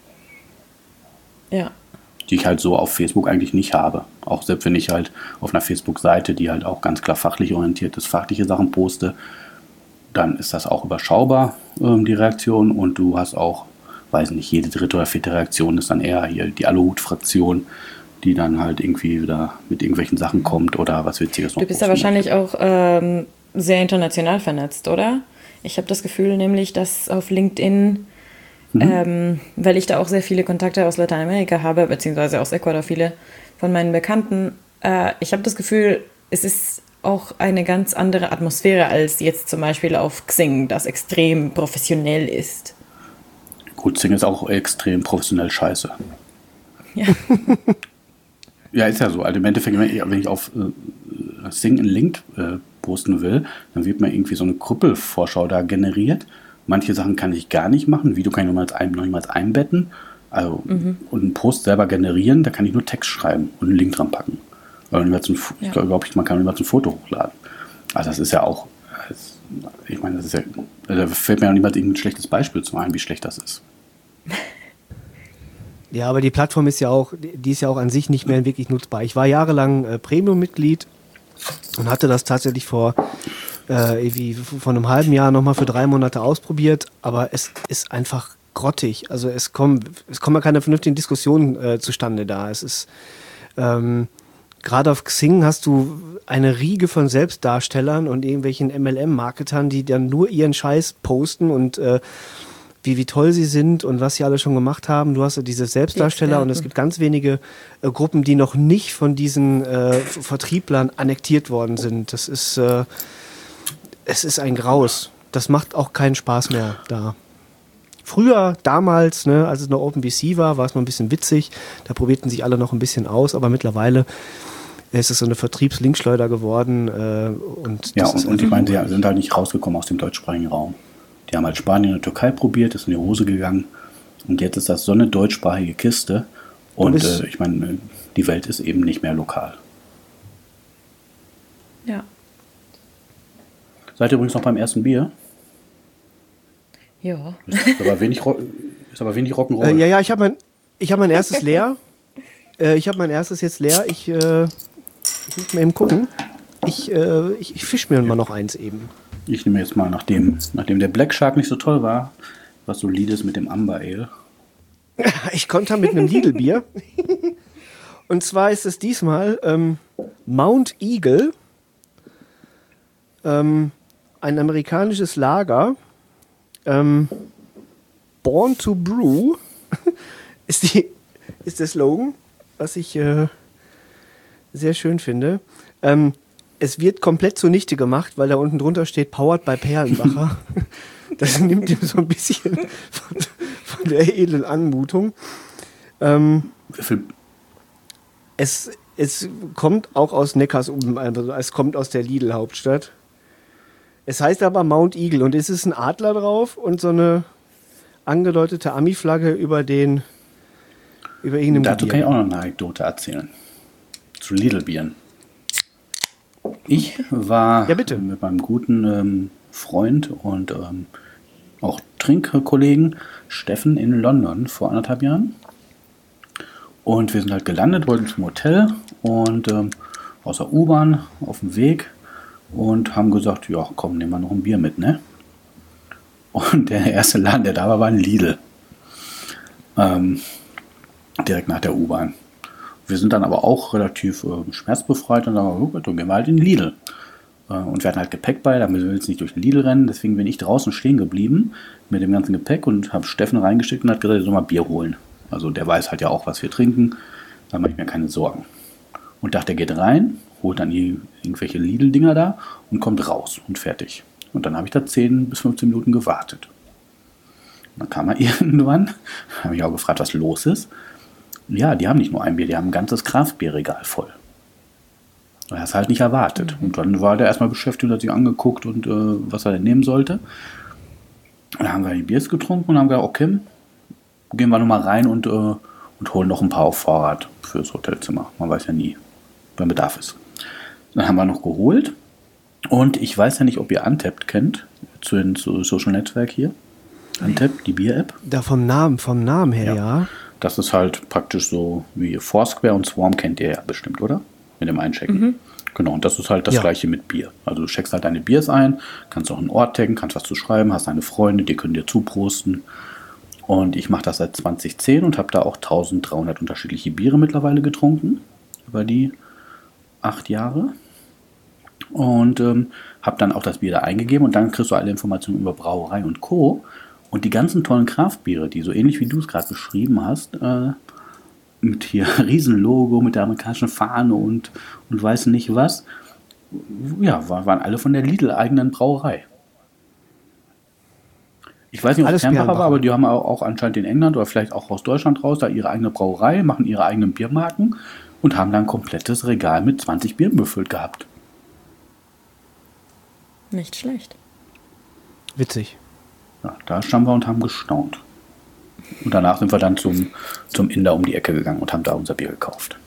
Ja. Die ich halt so auf Facebook eigentlich nicht habe. Auch selbst wenn ich halt auf einer Facebook-Seite, die halt auch ganz klar fachlich orientiert ist, fachliche Sachen poste, dann ist das auch überschaubar, ähm, die Reaktion. Und du hast auch, weiß nicht, jede dritte oder vierte Reaktion ist dann eher hier die Aluhut-Fraktion, die dann halt irgendwie wieder mit irgendwelchen Sachen kommt oder was Witziges noch. Du bist ja wahrscheinlich auch ähm, sehr international vernetzt, oder? Ich habe das Gefühl nämlich, dass auf LinkedIn, mhm. ähm, weil ich da auch sehr viele Kontakte aus Lateinamerika habe, beziehungsweise aus Ecuador viele von meinen Bekannten, äh, ich habe das Gefühl, es ist auch eine ganz andere Atmosphäre als jetzt zum Beispiel auf Xing, das extrem professionell ist. Gut, Xing ist auch extrem professionell scheiße. Ja. Ja, ist ja so. Also im Endeffekt, wenn ich auf äh, Xing einen Link äh, posten will, dann wird mir irgendwie so eine Krüppelvorschau da generiert. Manche Sachen kann ich gar nicht machen. Video kann ich noch niemals einbetten. Also, mhm. Und einen Post selber generieren, da kann ich nur Text schreiben und einen Link dran packen. Ein, ja. Ich glaube überhaupt nicht, man kann niemals ein Foto hochladen. Also das ist ja auch, das, ich meine, das ist ja, da fällt mir auch niemals irgendein schlechtes Beispiel zu ein, wie schlecht das ist. Ja, aber die Plattform ist ja auch, die ist ja auch an sich nicht mehr wirklich nutzbar. Ich war jahrelang äh, Premium-Mitglied und hatte das tatsächlich vor äh, irgendwie vor einem halben Jahr nochmal für drei Monate ausprobiert, aber es ist einfach grottig. Also es kommen, es kommen ja keine vernünftigen Diskussionen äh, zustande da. Es ist ähm, gerade auf Xing hast du eine Riege von Selbstdarstellern und irgendwelchen M L M-Marketern, die dann nur ihren Scheiß posten und äh, wie, wie toll sie sind und was sie alle schon gemacht haben. Du hast ja diese Selbstdarsteller und es gibt ganz wenige äh, Gruppen, die noch nicht von diesen äh, Vertrieblern annektiert worden sind. Das ist, äh, es ist ein Graus. Das macht auch keinen Spaß mehr da. Früher, damals, ne, als es noch OpenVC war, war es noch ein bisschen witzig. Da probierten sich alle noch ein bisschen aus, aber mittlerweile ist es so eine Vertriebslinkschleuder geworden. Äh, und ja, das und, ist und ich meine, sie sind halt nicht rausgekommen aus dem deutschsprachigen Raum. Die haben halt Spanien und Türkei probiert, ist in die Hose gegangen. Und jetzt ist das so eine deutschsprachige Kiste. Und äh, ich meine, die Welt ist eben nicht mehr lokal. Ja. Seid ihr übrigens noch beim ersten Bier? Ja. Ist aber wenig, ist aber wenig Rock'n'Roll. Äh, ja, ja, ich habe mein, ich hab mein erstes leer. äh, ich habe mein erstes jetzt leer. Ich, äh, ich muss mal eben gucken. Ich, äh, ich, ich fisch mir mal noch eins eben. Ich nehme jetzt mal, nachdem, nachdem der Black Shark nicht so toll war, was solides mit dem Amber Ale. Ich konnte mit einem Lidl-Bier. Und zwar ist es diesmal ähm, Mount Eagle, ähm, ein amerikanisches Lager. Ähm, Born to Brew ist, die, ist der Slogan, was ich äh, sehr schön finde. Ähm, Es wird komplett zunichte gemacht, weil da unten drunter steht Powered by Perlenbacher. Das nimmt ihm so ein bisschen von, von der edlen Anmutung. Ähm, es, es kommt auch aus Neckarsulm, also es kommt aus der Lidl-Hauptstadt. Es heißt aber Mount Eagle und es ist ein Adler drauf und so eine angedeutete Ami-Flagge über den über irgendeinem Dazu Bier. kann ich auch noch eine Anekdote erzählen. Zu Lidl-Bieren. Ich war ja, bitte. mit meinem guten ähm, Freund und ähm, auch Trinkkollegen Steffen in London vor anderthalb Jahren. Und wir sind halt gelandet, wollten zum Hotel und ähm, aus der U-Bahn auf dem Weg und haben gesagt, ja komm, nehmen wir noch ein Bier mit, ne? Und der erste Laden, der da war, war ein Lidl. Ähm, direkt nach der U-Bahn. Wir sind dann aber auch relativ äh, schmerzbefreit und sagen, oh, gut, dann gehen wir halt in Lidl. Äh, und wir hatten halt Gepäck bei, da müssen wir jetzt nicht durch den Lidl rennen, deswegen bin ich draußen stehen geblieben mit dem ganzen Gepäck und habe Steffen reingeschickt und hat gesagt, ich soll mal Bier holen. Also der weiß halt ja auch, was wir trinken, da mache ich mir keine Sorgen. Und dachte, er geht rein, holt dann die, irgendwelche Lidl-Dinger da und kommt raus und fertig. Und dann habe ich da zehn bis fünfzehn Minuten gewartet. Und dann kam er irgendwann, habe ich auch gefragt, was los ist. Ja, die haben nicht nur ein Bier, die haben ein ganzes Kraftbierregal voll. Er hat es halt nicht erwartet. Mhm. Und dann war der erstmal beschäftigt, hat sich angeguckt und äh, was er denn nehmen sollte. Und dann haben wir die Biers getrunken und haben gesagt, okay, gehen wir nochmal rein und äh, und holen noch ein paar auf Vorrat fürs Hotelzimmer. Man weiß ja nie, wenn Bedarf ist. Dann haben wir noch geholt. Und ich weiß ja nicht, ob ihr Untappd kennt, zu den Social Netzwerk hier. Untappd, die Bier-App. Da vom Namen, vom Namen her, ja. ja. Das ist halt praktisch so wie Foursquare und Swarm kennt ihr ja bestimmt, oder? Mit dem Einchecken. Mhm. Genau, und das ist halt das ja. Gleiche mit Bier. Also du checkst halt deine Biers ein, kannst auch einen Ort taggen, kannst was zu schreiben, hast deine Freunde, die können dir zuprosten. Und ich mache das seit zwanzig zehn und habe da auch dreizehnhundert unterschiedliche Biere mittlerweile getrunken. Über die acht Jahre. Und ähm, habe dann auch das Bier da eingegeben und dann kriegst du alle Informationen über Brauerei und Co. Und die ganzen tollen Kraftbiere, die so ähnlich wie du es gerade beschrieben hast, äh, mit hier Riesenlogo, mit der amerikanischen Fahne und, und weiß nicht was, ja, waren alle von der Lidl-eigenen Brauerei. Ich weiß nicht, ob es Fernbacher war, aber die haben auch anscheinend in England oder vielleicht auch aus Deutschland raus da ihre eigene Brauerei, machen ihre eigenen Biermarken und haben dann ein komplettes Regal mit zwanzig Bieren befüllt gehabt. Nicht schlecht. Witzig. Ja, da standen wir und haben gestaunt. Und danach sind wir dann zum, zum Inder um die Ecke gegangen und haben da unser Bier gekauft.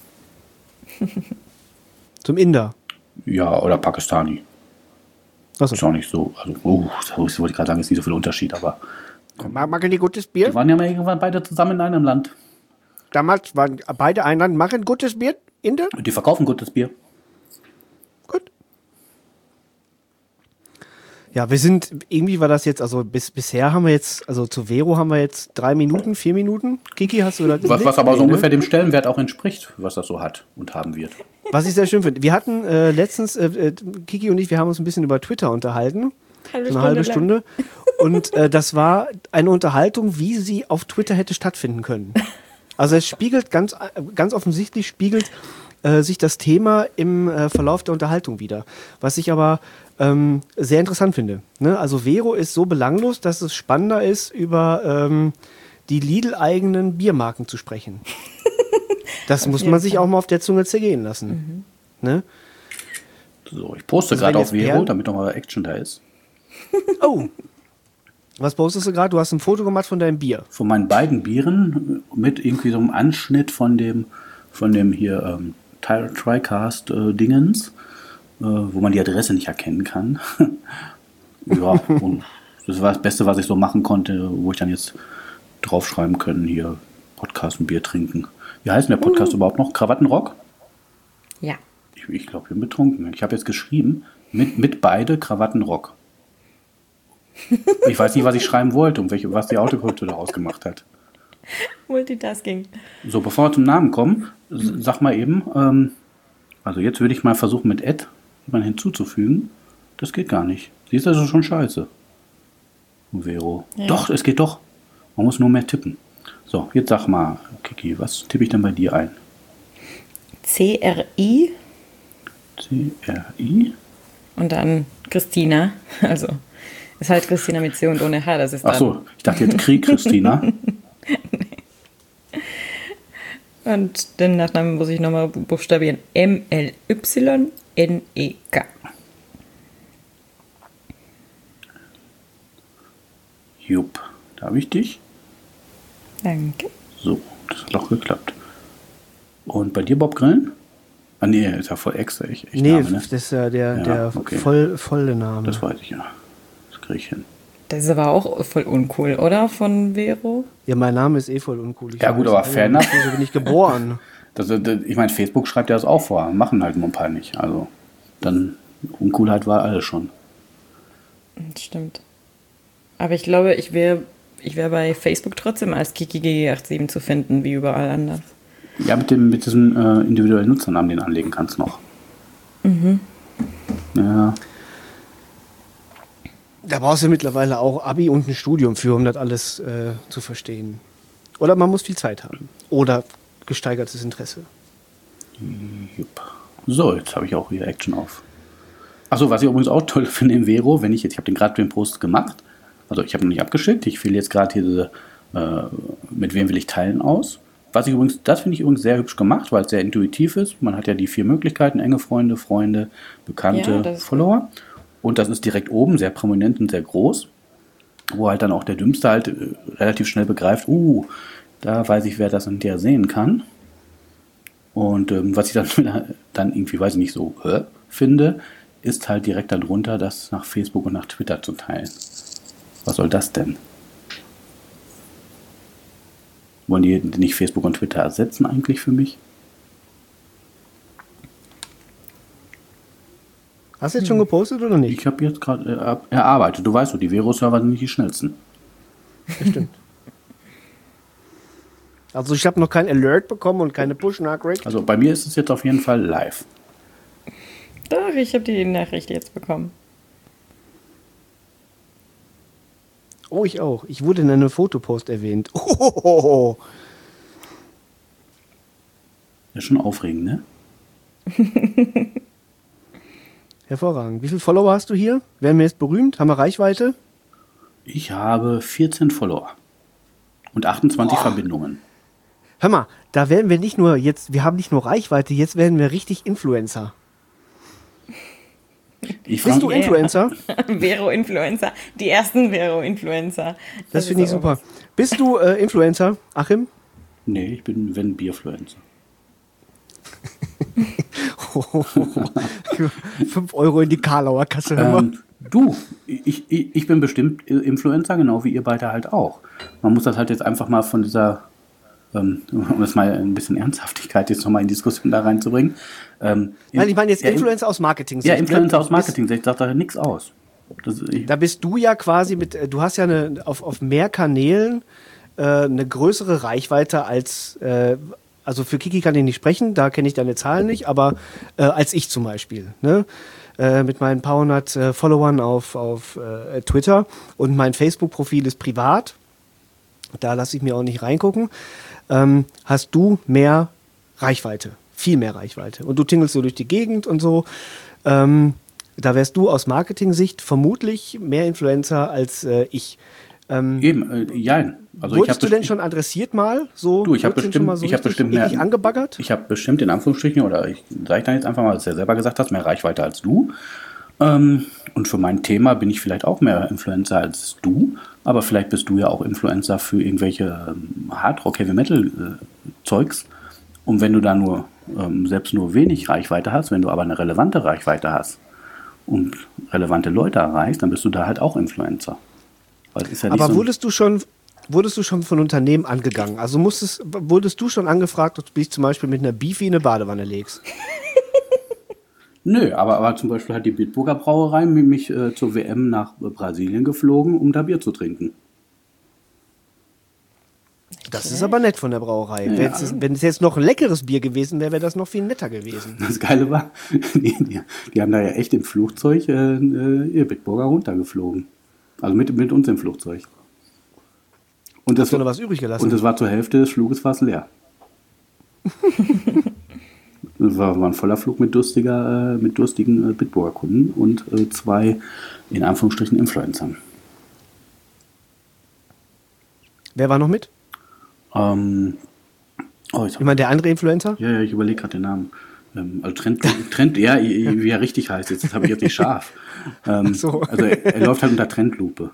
Zum Inder? Ja, oder Pakistani. Achso. Ist auch nicht so, also, oh, das wollte ich gerade sagen, ist nicht so viel Unterschied, aber. Machen die gutes Bier? Die waren ja mal irgendwann beide zusammen in einem Land. Damals waren beide ein Land, machen gutes Bier, Inder? Und die verkaufen gutes Bier. Gut. Ja, wir sind, irgendwie war das jetzt, also bis, bisher haben wir jetzt, also zu Vero haben wir jetzt drei Minuten, vier Minuten. Kiki, hast du da Was, was aber so nee, ungefähr ne? dem Stellenwert auch entspricht, was das so hat und haben wird. Was ich sehr schön finde. Wir hatten äh, letztens, äh, Kiki und ich, wir haben uns ein bisschen über Twitter unterhalten. Halbe so eine Stunde halbe Stunde. Und äh, das war eine Unterhaltung, wie sie auf Twitter hätte stattfinden können. Also es spiegelt ganz, ganz offensichtlich spiegelt äh, sich das Thema im äh, Verlauf der Unterhaltung wieder. Was ich aber ähm, sehr interessant finde. Ne? Also Vero ist so belanglos, dass es spannender ist, über ähm, die Lidl-eigenen Biermarken zu sprechen. Das muss man sich auch mal auf der Zunge zergehen lassen. Mhm. Ne? So, ich poste also gerade auf Vero, Perlen, damit nochmal Action da ist. Oh. Was postest du gerade? Du hast ein Foto gemacht von deinem Bier. Von meinen beiden Bieren mit irgendwie so einem Anschnitt von dem, von dem hier ähm, TriCast-Dingens, äh, wo man die Adresse nicht erkennen kann. Ja, und das war das Beste, was ich so machen konnte, wo ich dann jetzt draufschreiben können, hier Podcast und Bier trinken. Wie heißt denn der Podcast uh. überhaupt noch? Krawattenrock? Ja. Ich, ich glaube, ich bin betrunken. Ich habe jetzt geschrieben, mit, mit beide Krawattenrock. Ich weiß nicht, was ich schreiben wollte und welche, was die Autokorrektur daraus gemacht hat. Multitasking. So, bevor wir zum Namen kommen, sag mal eben, ähm, also jetzt würde ich mal versuchen, mit Ed jemanden hinzuzufügen. Das geht gar nicht. Siehst du, das ist schon scheiße. Vero. Ja. Doch, es geht doch. Man muss nur mehr tippen. So, jetzt sag mal, Kiki, was tippe ich denn bei dir ein? C R I. C R I. Und dann Christina. Also, ist halt Christina mit C und ohne H. Das ist dann. Ach so, ich dachte jetzt Krieg Christina. Nee. Und den Nachnamen muss ich nochmal buchstabieren. M L Y N E K. Jupp, da habe ich dich. Danke. So, das hat auch geklappt. Und bei dir Bob Grillen? Ah nee, ist ja voll extra. Ich, ich nee, Name, ne? Das ist ja der, ja, der okay. voll, volle Name. Das weiß ich ja. Das kriege ich hin. Das ist aber auch voll uncool, oder? Von Vero? Ja, mein Name ist eh voll uncool. Ich ja gut, aber Fan. So bin ich geboren. Das, das, ich meine, Facebook schreibt ja das auch vor. Machen halt nur ein paar nicht. Also, dann Uncoolheit war alles schon. Das stimmt. Aber ich glaube, ich wäre ich wär bei Facebook trotzdem als Kiki G G siebenundachtzig zu finden, wie überall anders. Ja, mit dem mit diesem äh, individuellen Nutzernamen, den anlegen kannst noch. Mhm. Ja. Da brauchst du mittlerweile auch Abi und ein Studium für, um das alles äh, zu verstehen. Oder man muss viel Zeit haben. Oder gesteigertes Interesse. Jupp. So, jetzt habe ich auch wieder Action auf. Achso, was ich übrigens auch toll finde im Vero, wenn ich jetzt, ich habe den gerade den Post gemacht, also ich habe ihn nicht abgeschickt, ich wähle jetzt gerade diese, äh, mit wem will ich teilen aus. Was ich übrigens, das finde ich übrigens sehr hübsch gemacht, weil es sehr intuitiv ist. Man hat ja die vier Möglichkeiten, enge Freunde, Freunde, Bekannte, ja, Follower. Und das ist direkt oben, sehr prominent und sehr groß, wo halt dann auch der Dümmste halt äh, relativ schnell begreift, uh, Da weiß ich, wer das hinterher sehen kann. Und ähm, was ich dann, dann irgendwie, weiß ich nicht, so äh, finde, ist halt direkt darunter, das nach Facebook und nach Twitter zu teilen. Was soll das denn? Wollen die nicht Facebook und Twitter ersetzen eigentlich für mich? Hast du jetzt schon gepostet oder nicht? Ich habe jetzt gerade äh, erarbeitet. Du weißt doch, die Vero-Server sind nicht die schnellsten. Das stimmt. Also ich habe noch kein Alert bekommen und keine Push-Nachricht. Also bei mir ist es jetzt auf jeden Fall live. Doch, ich habe die Nachricht jetzt bekommen. Oh, ich auch. Ich wurde in einem Fotopost erwähnt. Oh. Das ist schon aufregend, ne? Hervorragend. Wie viele Follower hast du hier? Werden wir jetzt berühmt? Haben wir Reichweite? Ich habe vierzehn Follower und achtundzwanzig Boah. Verbindungen. Hör mal, da werden wir nicht nur jetzt, wir haben nicht nur Reichweite, jetzt werden wir richtig Influencer. Ich Bist frag, du Influencer? Vero-Influencer. Die ersten Vero-Influencer. Das finde ich super. Bist du äh, Influencer, Achim? Nee, ich bin wenn Bierfluencer. Fünf Euro in die Karlauer Kasse. Hör mal. Ähm, du, ich, ich, ich bin bestimmt Influencer, genau wie ihr beide halt auch. Man muss das halt jetzt einfach mal von dieser, ähm, um das mal ein bisschen Ernsthaftigkeit jetzt nochmal in die Diskussion da reinzubringen. Ähm, Nein, ich meine jetzt ja, Influencer aus Marketing. Ja, Influencer aus Marketing, ich sage da nichts aus. Das, ich, Da bist du ja quasi mit, äh, du hast ja eine, auf, auf mehr Kanälen äh, eine größere Reichweite als, äh, also für Kiki kann ich nicht sprechen, da kenne ich deine Zahlen nicht, aber äh, als ich zum Beispiel, ne? Äh, mit meinen paar hundert äh, Followern auf, auf äh, Twitter und mein Facebook-Profil ist privat, da lasse ich mir auch nicht reingucken, ähm, hast du mehr Reichweite, viel mehr Reichweite und du tingelst so durch die Gegend und so, ähm, da wärst du aus Marketing-Sicht vermutlich mehr Influencer als äh, ich. Ähm, Eben, äh, jein. Also wurdest ich du hab denn best- schon adressiert mal? So, Du, ich habe wurdest du denn bestimmt, schon mal so ich hab richtig bestimmt mehr, eklig angebaggert? ich habe bestimmt in Anführungsstrichen, oder ich sage ich dann jetzt einfach mal, was du ja selber gesagt hast, mehr Reichweite als du. Ähm, und für mein Thema bin ich vielleicht auch mehr Influencer als du, aber vielleicht bist du ja auch Influencer für irgendwelche ähm, Hardrock, Heavy Metal äh, Zeugs. Und wenn du da nur ähm, selbst nur wenig Reichweite hast, wenn du aber eine relevante Reichweite hast und relevante Leute erreichst, dann bist du da halt auch Influencer. Weil es ist ja nicht Aber so, wurdest du schon, wurdest du schon von Unternehmen angegangen? Also musstest, wurdest du schon angefragt, ob du dich zum Beispiel mit einer Beefy in eine Badewanne legst? Nö, aber, aber zum Beispiel hat die Bitburger Brauerei mich äh, zur W M nach äh, Brasilien geflogen, um da Bier zu trinken. Das ist aber nett von der Brauerei. Ja. Wenn es- Wenn es jetzt noch ein leckeres Bier gewesen wäre, wäre das noch viel netter gewesen. Das Geile war, die, die, die haben da ja echt im Flugzeug äh, äh, ihr Bitburger runtergeflogen. Also mit, mit uns im Flugzeug. Und das, Hast du noch was übrig gelassen? und das war zur Hälfte des Fluges fast leer. Das war, war ein voller Flug mit, durstiger, äh, mit durstigen äh, Bitburger Kunden und äh, zwei, in Anführungsstrichen, Influencern. Wer war noch mit? Ähm, oh, jetzt Ich meine, der andere Influencer? Ja, ja, ich überlege gerade den Namen. Ähm, also Trend, Trend, ja, wie er richtig heißt, jetzt das habe ich jetzt nicht scharf. Ähm, Ach so. Also er, er läuft halt unter Trendlupe.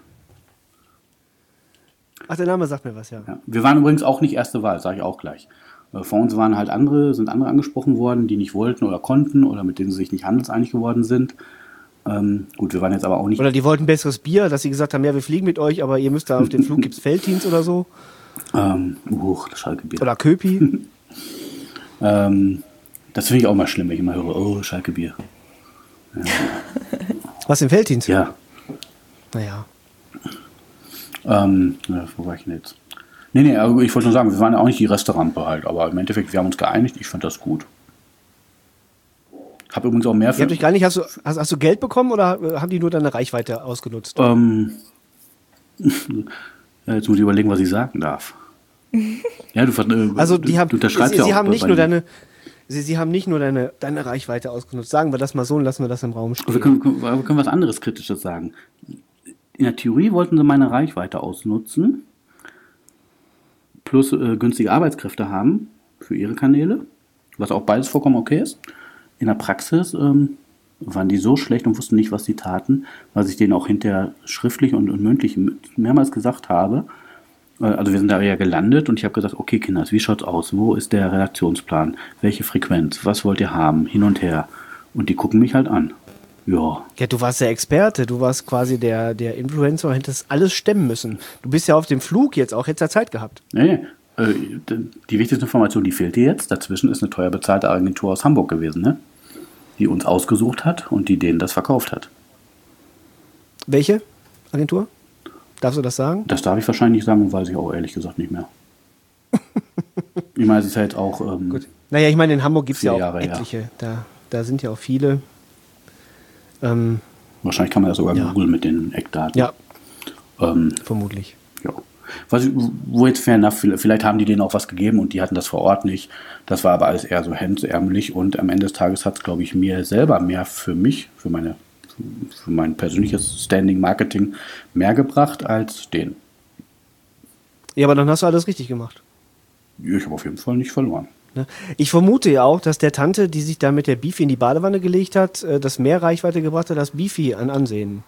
Ach, der Name sagt mir was, ja. Ja. Wir waren übrigens auch nicht erste Wahl, sage ich auch gleich. Äh, Vor uns waren halt andere, sind andere angesprochen worden, die nicht wollten oder konnten oder mit denen sie sich nicht handelseinig geworden sind. Ähm, gut, wir waren jetzt aber auch nicht. Oder die wollten besseres Bier, dass sie gesagt haben, ja, wir fliegen mit euch, aber ihr müsst da auf den Flug, gibt's Felddienst oder so. Ähm, uh, das Schalke-Bier. Oder Köpi. Ähm, das finde ich auch mal schlimm, wenn ich immer höre, oh, Schalke-Bier. Was, im Felddienst? Ja. Naja. Ähm, ja, wo war ich denn jetzt? Nee, nee, aber ich wollte nur sagen, wir waren ja auch nicht die Resterampe halt, aber im Endeffekt, wir haben uns geeinigt, ich fand das gut. Hab übrigens auch mehr Ihr für. habt euch gar nicht, hast du, hast, hast du Geld bekommen oder äh, haben die nur deine Reichweite ausgenutzt? Ähm, ja, jetzt muss ich überlegen, was ich sagen darf. Ja, du, äh, Also die haben, du unterschreibst sie, ja sie auch haben bei- nicht bei nur den- deine, sie, sie haben nicht nur deine, deine Reichweite ausgenutzt. Sagen wir das mal so und lassen wir das im Raum stehen. Wir können, können, wir können was anderes Kritisches sagen. In der Theorie wollten sie meine Reichweite ausnutzen, plus äh, günstige Arbeitskräfte haben für ihre Kanäle, was auch beides vollkommen okay ist. In der Praxis ähm, waren die so schlecht und wussten nicht, was sie taten, was ich denen auch hinterher schriftlich und, und mündlich mehrmals gesagt habe. Äh, Also wir sind da ja gelandet und ich habe gesagt, okay Kinders, wie schaut's aus? Wo ist der Redaktionsplan? Welche Frequenz? Was wollt ihr haben? Hin und her. Und die gucken mich halt an. Ja, Ja, du warst der Experte, du warst quasi der, der Influencer und hättest alles stemmen müssen. Du bist ja auf dem Flug jetzt auch, hättest ja Zeit gehabt. nee, äh, d- die wichtigste Information, die fehlt dir jetzt. Dazwischen ist eine teuer bezahlte Agentur aus Hamburg gewesen, ne? Die uns ausgesucht hat und die denen das verkauft hat. Welche Agentur? Darfst du das sagen? Das darf ich wahrscheinlich nicht sagen, weiß ich auch ehrlich gesagt nicht mehr. Ich meine, es ist halt auch... Ähm, Gut. Naja, ich meine, in Hamburg gibt es ja Vier auch Jahre her. etliche. Da, da sind ja auch viele. Ähm, Wahrscheinlich kann man das sogar Ja. googeln mit den Eckdaten. ja, Ähm, vermutlich. ja. Was, ich- wo jetzt fair enough, vielleicht vielleicht haben die denen auch was gegeben und die hatten das vor Ort nicht. Das war aber alles eher so hemdsärmelig und am Ende des Tages hat es, glaube ich, mir selber mehr für mich, für meine für mein persönliches Standing Marketing mehr gebracht als den. Ja, aber dann hast du alles richtig gemacht. Ich habe auf jeden Fall nicht verloren. Ne? Ich vermute ja auch, dass der Tante, die sich da mit der Beefy in die Badewanne gelegt hat, äh, das mehr Reichweite gebracht hat als Beefy an Ansehen.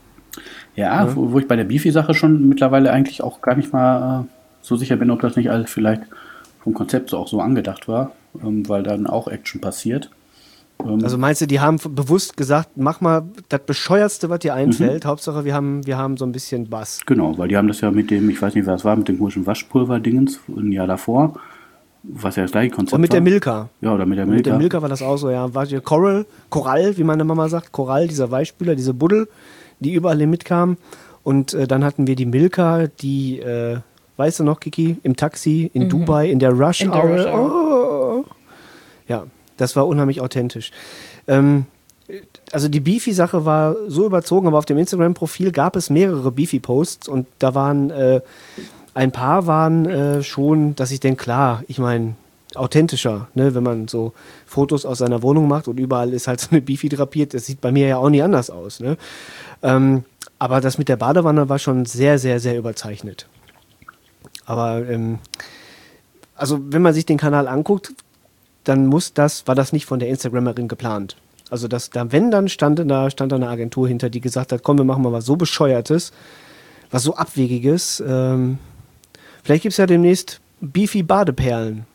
Ja, Wo, wo ich bei der Beefy-Sache schon mittlerweile eigentlich auch gar nicht mal äh, so sicher bin, ob das nicht alles vielleicht vom Konzept so auch so angedacht war, ähm, weil dann auch Action passiert. Ähm, Also meinst du, die haben f- bewusst gesagt, mach mal das Bescheuertste, was dir einfällt. Hauptsache, wir haben, wir haben so ein bisschen Bass. Genau, weil die haben das ja mit dem, ich weiß nicht, was es war, mit dem komischen Waschpulver-Dingens ein Jahr davor, was ja das gleiche Konzept Und mit war. der Milka. Ja, oder mit der Mit Milka. der Milka war das auch so, ja. War hier Coral, Korall, wie meine Mama sagt, Korall, dieser Weichspüler, diese Buddel, die überall hin mitkamen. Und äh, dann hatten wir die Milka, die, äh, weißt du noch, Kiki, im Taxi in Dubai, in der Rush In der Hour. Rush Hour. Oh. Ja, das war unheimlich authentisch. Ähm, also die Beefy-Sache war so überzogen, aber auf dem Instagram-Profil gab es mehrere Beefy-Posts und da waren äh, ein paar waren äh, schon, dass ich denke, klar, ich meine, authentischer, ne, wenn man so Fotos aus seiner Wohnung macht und überall ist halt so eine Beefy drapiert, das sieht bei mir ja auch nie anders aus. Ne? Ähm, aber das mit der Badewanne war schon sehr, sehr, sehr überzeichnet. Aber ähm, also wenn man sich den Kanal anguckt, dann muss das, war das nicht von der Instagrammerin geplant. Also das, da, wenn, dann stand da, stand da eine Agentur hinter, die gesagt hat, komm, wir machen mal was so Bescheuertes, was so Abwegiges. Ähm, vielleicht gibt es ja demnächst Beefy Badeperlen.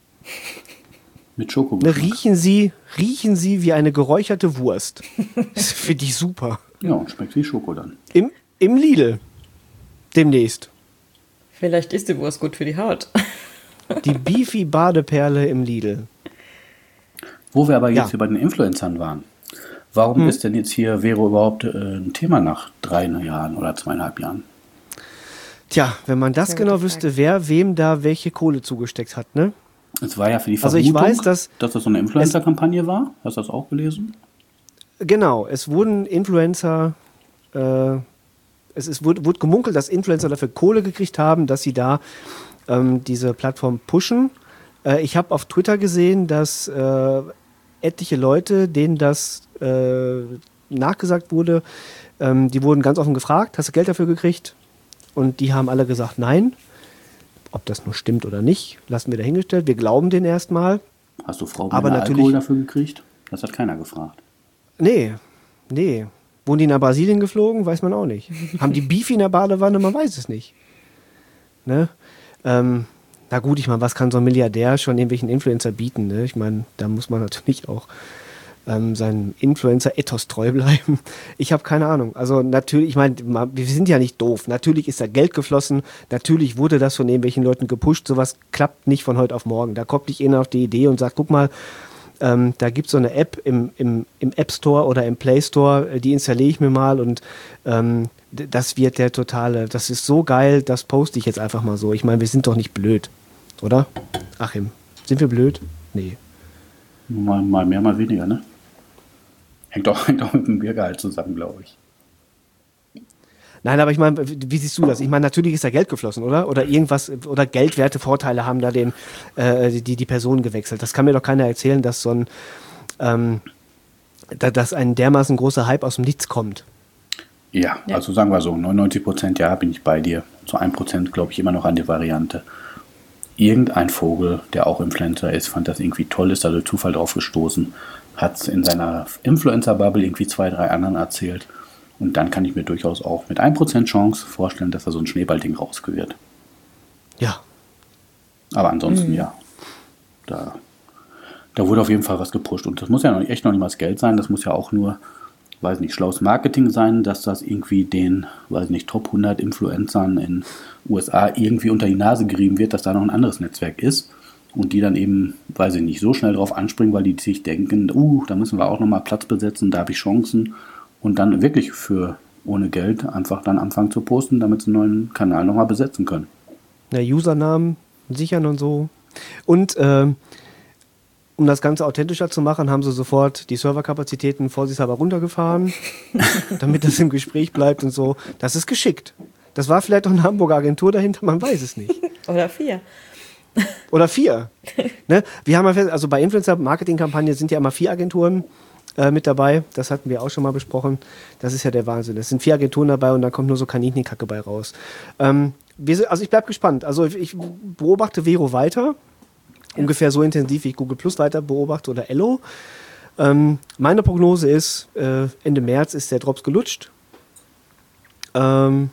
Mit Schoko. Ne, riechen sie, riechen sie wie eine geräucherte Wurst. Das finde ich super. Ja, und schmeckt wie Schoko dann. Im, im Lidl. Demnächst. Vielleicht ist die Wurst gut für die Haut. Die Beefy Badeperle im Lidl. Wo wir aber jetzt Ja. hier bei den Influencern waren. Warum ist denn jetzt hier Vero überhaupt äh, ein Thema nach drei Jahren oder zweieinhalb Jahren? Tja, wenn man das Sehr genau gute wüsste, wer wem da welche Kohle zugesteckt hat, ne? Es war ja für die Also Vermutung, ich weiß, dass- dass das so eine Influencer-Kampagne war. Hast du das auch gelesen? Genau, es wurden Influencer, äh, es ist, wurde, wurde gemunkelt, dass Influencer dafür Kohle gekriegt haben, dass sie da ähm, diese Plattform pushen. Äh, ich habe auf Twitter gesehen, dass äh, etliche Leute, denen das äh, nachgesagt wurde, ähm, die wurden ganz offen gefragt, hast du Geld dafür gekriegt? Und die haben alle gesagt, nein. Ob das nur stimmt oder nicht, lassen wir dahingestellt. Wir glauben den erstmal. Hast du Frau Aber Männer natürlich- Alkohol dafür gekriegt? Das hat keiner gefragt. Nee, nee. Wurden die nach Brasilien geflogen? Weiß man auch nicht. Haben die Beefy in der Badewanne? Man weiß es nicht. Ne? Ähm, na gut, ich meine, was kann so ein Milliardär schon irgendwelchen Influencer bieten? Ne? Ich meine, da muss man natürlich auch ähm, seinem Influencer-Ethos treu bleiben. Ich habe keine Ahnung. Also natürlich, ich meine, ma- wir sind ja nicht doof. Natürlich ist da Geld geflossen. Natürlich wurde das von irgendwelchen Leuten gepusht. Sowas klappt nicht von heute auf morgen. Da kommt nicht einer auf die Idee und sagt, guck mal, ähm, da gibt es so eine App im, im, im App Store oder im Play Store, äh, die installiere ich mir mal und ähm, d- das wird der totale, das ist so geil, das poste ich jetzt einfach mal so. Ich meine, wir sind doch nicht blöd, oder? Achim, sind wir blöd? Nee. Mal, mal mehr, mal weniger, ne? Hängt auch, hängt auch mit dem Biergehalt zusammen, glaube ich. Nein, aber ich meine, wie siehst du das? Ich meine, natürlich ist da Geld geflossen, oder? Oder irgendwas, oder geldwerte Vorteile haben da den, äh, die, die Person gewechselt. Das kann mir doch keiner erzählen, dass so ein, ähm, da, dass ein dermaßen großer Hype aus dem Nichts kommt. Ja, Ja. also sagen wir so, neunundneunzig Prozent ja, bin ich bei dir. So ein Prozent glaube ich immer noch an die Variante. Irgendein Vogel, der auch Influencer ist, fand das irgendwie toll, ist da durch Zufall drauf gestoßen, hat es in seiner Influencer-Bubble irgendwie zwei, drei anderen erzählt. Und dann kann ich mir durchaus auch mit ein Prozent Chance vorstellen, dass da so ein Schneeballding rausgewirrt. Ja. Aber ansonsten, Mhm. ja, da, da wurde auf jeden Fall was gepusht. Und das muss ja noch, echt noch nicht mal das Geld sein, das muss ja auch nur, weiß nicht, schlaues Marketing sein, dass das irgendwie den, weiß nicht, Top hundert Influencern in U S A irgendwie unter die Nase gerieben wird, dass da noch ein anderes Netzwerk ist. Und die dann eben, weiß ich nicht, so schnell drauf anspringen, weil die sich denken, uh, da müssen wir auch nochmal Platz besetzen, da habe ich Chancen. Und dann wirklich für ohne Geld einfach dann anfangen zu posten, damit sie einen neuen Kanal nochmal besetzen können. Ja, Usernamen sichern und so. Und ähm, um das Ganze authentischer zu machen, haben sie sofort die Serverkapazitäten vorsichtshalber runtergefahren, damit das im Gespräch bleibt und so. Das ist geschickt. Das war vielleicht auch eine Hamburger Agentur dahinter, man weiß es nicht. Oder vier. Oder vier. Ne? Wir haben ja fest, also bei Influencer-Marketing-Kampagnen sind ja immer vier Agenturen äh, mit dabei. Das hatten wir auch schon mal besprochen. Das ist ja der Wahnsinn. Es sind vier Agenturen dabei und da kommt nur so Kaninchenkacke bei raus. Ähm, wir sind, also ich bleibe gespannt. Also ich, ich beobachte Vero weiter. Ungefähr so intensiv wie ich Google Plus weiter beobachte oder Ello. Ähm, meine Prognose ist, äh, Ende März ist der Drops gelutscht. Ähm,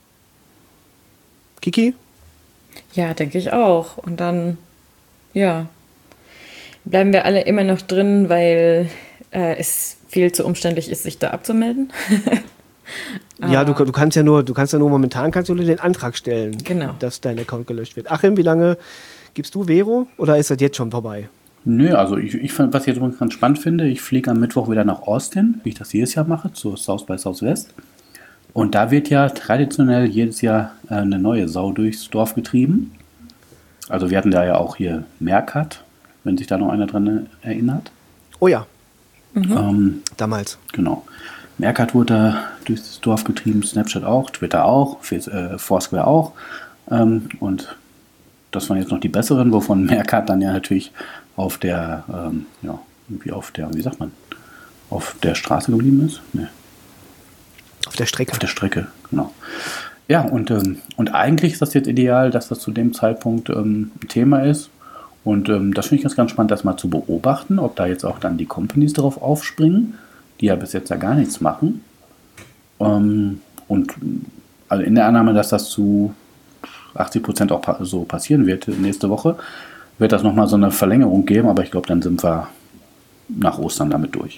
Kiki? Ja, denke ich auch. Und dann, ja, bleiben wir alle immer noch drin, weil äh, es viel zu umständlich ist, sich da abzumelden. Ja, du, du kannst ja nur, du kannst ja nur momentan kannst du nur den Antrag stellen, Genau. dass dein Account gelöscht wird. Achim, wie lange gibst du Vero oder ist das jetzt schon vorbei? Nö, also ich, ich fand, was ich jetzt übrigens ganz spannend finde, ich fliege am Mittwoch wieder nach Austin, wie ich das jedes Jahr mache, zu South by Southwest. Und da wird ja traditionell jedes Jahr äh, eine neue Sau durchs Dorf getrieben. Also wir hatten da ja auch hier Meerkat, wenn sich da noch einer dran erinnert. Oh ja, Ähm, damals. genau. Meerkat wurde da durchs Dorf getrieben, Snapchat auch, Twitter auch, Face- äh, Foursquare auch. Ähm, und das waren jetzt noch die besseren, wovon Meerkat dann ja natürlich auf der, ähm, ja, irgendwie auf der, wie sagt man, auf der Straße geblieben ist. Nee. Auf der Strecke. Auf der Strecke, genau. Ja, und, ähm, und eigentlich ist das jetzt ideal, dass das zu dem Zeitpunkt ähm, ein Thema ist. Und ähm, das finde ich ganz, ganz spannend, das mal zu beobachten, ob da jetzt auch dann die Companies drauf aufspringen, die ja bis jetzt ja gar nichts machen. Ähm, und also in der Annahme, dass das zu achtzig Prozent auch pa- so passieren wird nächste Woche, wird das nochmal so eine Verlängerung geben, aber ich glaube, dann sind wir nach Ostern damit durch.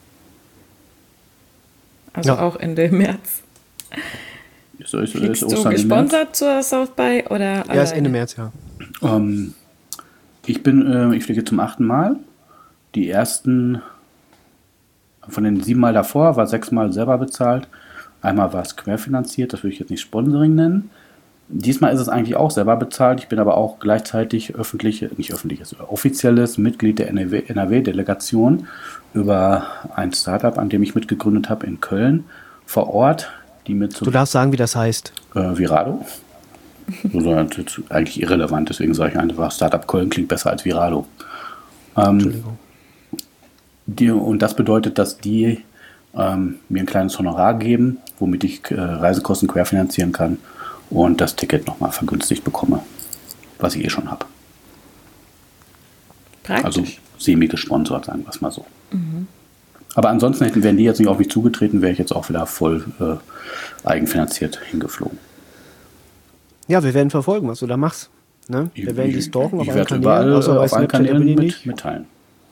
Also Ja. auch Ende März. Ist, ist, Fliegst ist du Ostern im März? gesponsert zur South by oder Ja, ist alleine? Ende März, ja. Ähm, ich bin, äh, ich fliege zum achten Mal. Die ersten von den sieben Mal davor war sechsmal selber bezahlt. Einmal war es querfinanziert, das würde ich jetzt nicht Sponsoring nennen. Diesmal ist es eigentlich auch selber bezahlt. Ich bin aber auch gleichzeitig öffentlich, nicht öffentliches, offizielles Mitglied der N R W-Delegation über ein Startup, an dem ich mitgegründet habe in Köln vor Ort, die mit zu Du darfst sagen, wie das heißt. äh, Virado. Das ist jetzt eigentlich irrelevant, deswegen sage ich einfach, Startup Köln klingt besser als Virado. Ähm, Entschuldigung. die, und das bedeutet, dass die ähm, mir ein kleines Honorar geben, womit ich äh, Reisekosten querfinanzieren kann und das Ticket nochmal vergünstigt bekomme, was ich eh schon habe. Praktisch. Also semi-gesponsert, sagen wir es mal so. Aber ansonsten hätten, wären die jetzt nicht auf mich zugetreten, wäre ich jetzt auch wieder voll äh, eigenfinanziert hingeflogen. Ja, wir werden verfolgen, was du da machst. Ne? Ich- Wir werden die ich- stalken auf ich allen werde Kanälen, überall außer äh, bei auf allen Snapchat, da bin Kanälen ich mit, nicht. mitteilen.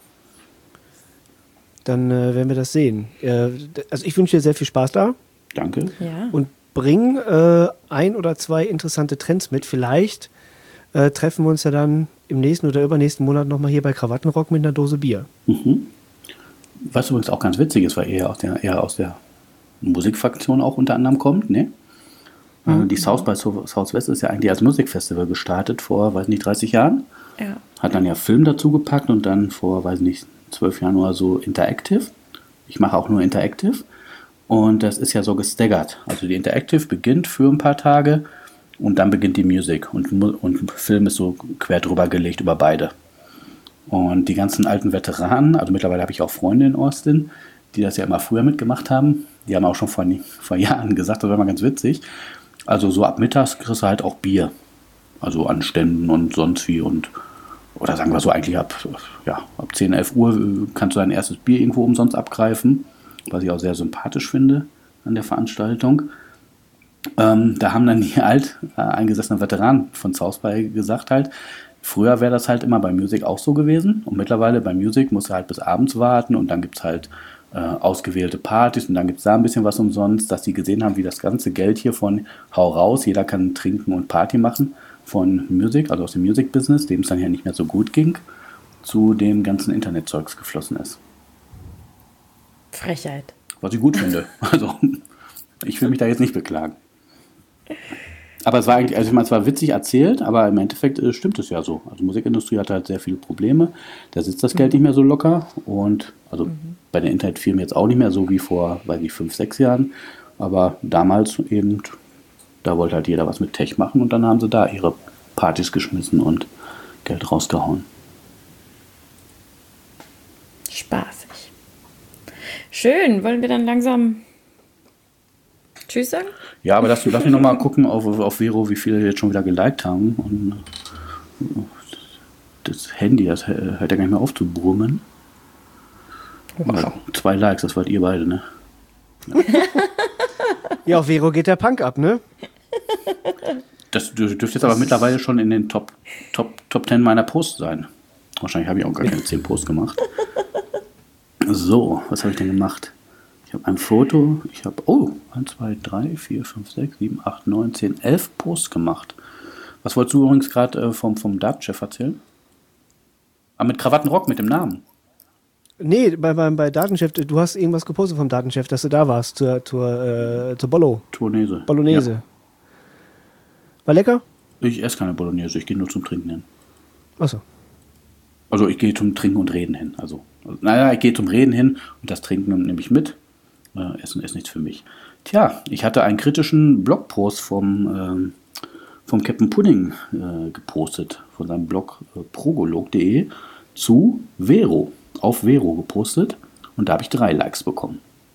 Dann äh, werden wir das sehen. Äh, d- also ich wünsche dir sehr viel Spaß da Danke. ja. und bring äh, ein oder zwei interessante Trends mit. Vielleicht äh, treffen wir uns ja dann im nächsten oder übernächsten Monat nochmal hier bei Krawattenrock mit einer Dose Bier. Mhm. Was übrigens auch ganz witzig ist, weil er aus der, eher aus der Musikfraktion auch unter anderem kommt, ne? Äh, Die South by Southwest ist ja eigentlich als Musikfestival gestartet vor, weiß nicht, dreißig Jahren. ja. Hat dann ja Film dazu gepackt und dann vor, weiß nicht, zwölf Jahren oder so Interactive. Ich mache auch nur Interactive. Und das ist ja so gestaggert. Also die Interactive beginnt für ein paar Tage und dann beginnt die Musik. Und, Mu- und Film ist so quer drüber gelegt über beide. Und die ganzen alten Veteranen, also mittlerweile habe ich auch Freunde in Austin, die das ja immer früher mitgemacht haben. Die haben auch schon vor, vor Jahren gesagt, das war mal ganz witzig. Also so ab mittags kriegst du halt auch Bier. Also an Ständen und sonst wie und oder sagen wir so eigentlich ab, ja, ab zehn, elf Uhr kannst du dein erstes Bier irgendwo umsonst abgreifen, was ich auch sehr sympathisch finde an der Veranstaltung. ähm, da haben dann die alt äh, eingesessenen Veteranen von South by gesagt halt, früher wäre das halt immer bei Music auch so gewesen und mittlerweile bei Music musst du halt bis abends warten und dann gibt es halt äh, ausgewählte Partys und dann gibt es da ein bisschen was umsonst, dass die gesehen haben, wie das ganze Geld hier von Hau raus, jeder kann trinken und Party machen, von Music, also aus dem Music-Business, dem es dann ja nicht mehr so gut ging, zu dem ganzen Internetzeugs geflossen ist. Frechheit. Was ich gut finde. Also, ich will mich da jetzt nicht beklagen. Aber es war eigentlich, also ich meine, es war witzig erzählt, aber im Endeffekt äh, stimmt es ja so. Also Musikindustrie hat halt sehr viele Probleme. Da sitzt das Geld nicht mehr so locker und also mhm. bei den Internetfirmen jetzt auch nicht mehr so wie vor, weiß nicht, fünf, sechs Jahren. Aber damals eben, da wollte halt jeder was mit Tech machen und dann haben sie da ihre Partys geschmissen und Geld rausgehauen. Spaßig. Schön, wollen wir dann langsam Tschüss sagen? Ja, aber lass, lass mich nochmal gucken auf, auf Vero, wie viele jetzt schon wieder geliked haben. Und das Handy, das hört ja gar nicht mehr auf zu brummen. Wow. Also, zwei Likes, das wart ihr beide, ne? Ja, ja, auf Vero geht der Punk ab, ne? Das dürfte jetzt aber mittlerweile schon in den Top, Top, Top zehn meiner Posts sein. Wahrscheinlich habe ich auch gar keine zehn Posts gemacht. So, was habe ich denn gemacht? Ich habe ein Foto, ich habe, oh, eins, zwei, drei, vier, fünf, sechs, sieben, acht, neun, zehn, elf Posts gemacht. Was wolltest du übrigens gerade äh, vom, vom Datenchef erzählen? Ah, mit Krawattenrock, mit dem Namen. Nee, bei, bei, bei Datenchef, du hast irgendwas gepostet vom Datenchef, dass du da warst, zur, zur, äh, zur Bollo. Bolognese. Bolognese. Ja. War lecker? Ich esse keine Bolognese, ich gehe nur zum Trinken hin. Achso. Also ich gehe zum Trinken und Reden hin. Also, also naja, ich gehe zum Reden hin und das Trinken nehme ich mit. Äh, Essen ist nichts für mich. Tja, ich hatte einen kritischen Blogpost vom, äh, vom Captain Pudding äh, gepostet, von seinem Blog äh, progolog punkt de zu Vero, auf Vero gepostet und da habe ich drei Likes bekommen.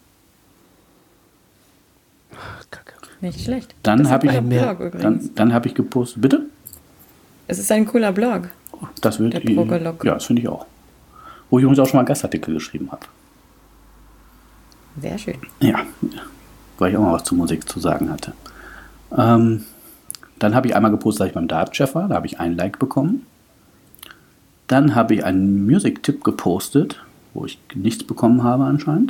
Kacke. Nicht schlecht. Dann habe ich, dann, dann hab ich gepostet, bitte? Es ist ein cooler Blog. Das wird, der Progolog. Ja, das finde ich auch. Wo ich übrigens auch schon mal einen Gastartikel geschrieben habe. Sehr schön. Ja, weil ich auch mal was zur Musik zu sagen hatte. Ähm, dann habe ich einmal gepostet, dass ich beim Datenchef war. Da habe ich einen Like bekommen. Dann habe ich einen Music-Tipp gepostet, wo ich nichts bekommen habe anscheinend.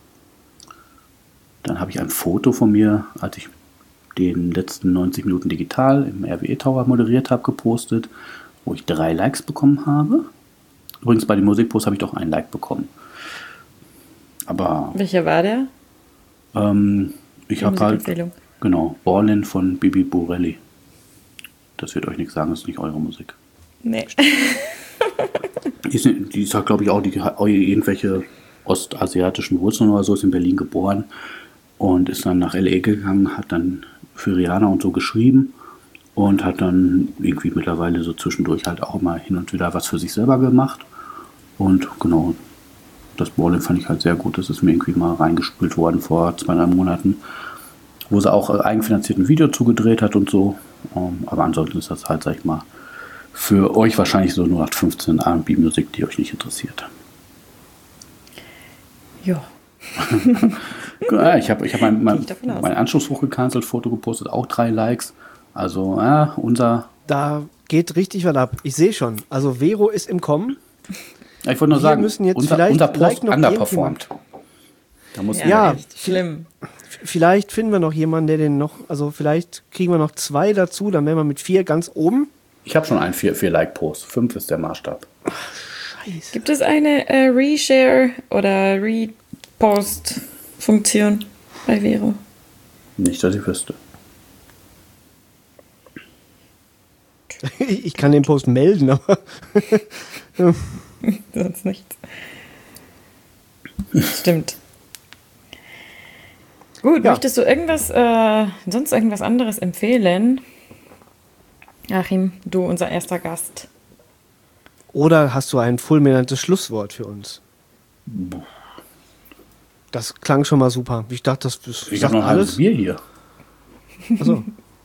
Dann habe ich ein Foto von mir, als ich den letzten neunzig Minuten digital im R W E Tower moderiert habe, gepostet, wo ich drei Likes bekommen habe. Übrigens bei dem Musikpost habe ich doch ein Like bekommen. Aber welcher war der? Ähm, ich habe halt, genau, Ballin von Bibi Borelli. Das wird euch nichts sagen, das ist nicht eure Musik. Nee. Die ist, die ist halt, glaube ich, auch, die hat irgendwelche ostasiatischen Wurzeln oder so, ist in Berlin geboren und ist dann nach L A gegangen, hat dann für Rihanna und so geschrieben und hat dann irgendwie mittlerweile so zwischendurch halt auch mal hin und wieder was für sich selber gemacht. Und genau, das Ballin fand ich halt sehr gut. Das ist mir irgendwie mal reingespült worden vor zwei, drei Monaten, wo sie auch eigenfinanziert ein Video zugedreht hat und so. Aber ansonsten ist das halt, sag ich mal, für euch wahrscheinlich so null acht fünfzehn R und B-Musik, die euch nicht interessiert. Ja. Ich habe ich hab mein, mein, mein Anschlussbuch gecancelt, Foto gepostet, auch drei Likes. Also, ja, unser... Da geht richtig was ab. Ich sehe schon. Also, Vero ist im Kommen. Ja, ich wollte nur Wir sagen, müssen jetzt unser, vielleicht, unser Post vielleicht noch underperformed. Da muss ja, ja echt schlimm. Vielleicht finden wir noch jemanden, der den noch, also vielleicht kriegen wir noch zwei dazu, dann wären wir mit vier ganz oben. Ich habe schon einen vier, vier Like-Post. Fünf ist der Maßstab. Ach, scheiße. Gibt es eine äh, Reshare oder Repost-Funktion bei Vero? Nicht, dass ich wüsste. Ich kann den Post melden, aber sonst nichts. Stimmt. Gut, ja. Möchtest du irgendwas, äh, sonst irgendwas anderes empfehlen? Achim, du, unser erster Gast. Oder hast du ein fulminantes Schlusswort für uns? Das klang schon mal super. Ich dachte, das ist ich habe noch alles Bier hier. Achso.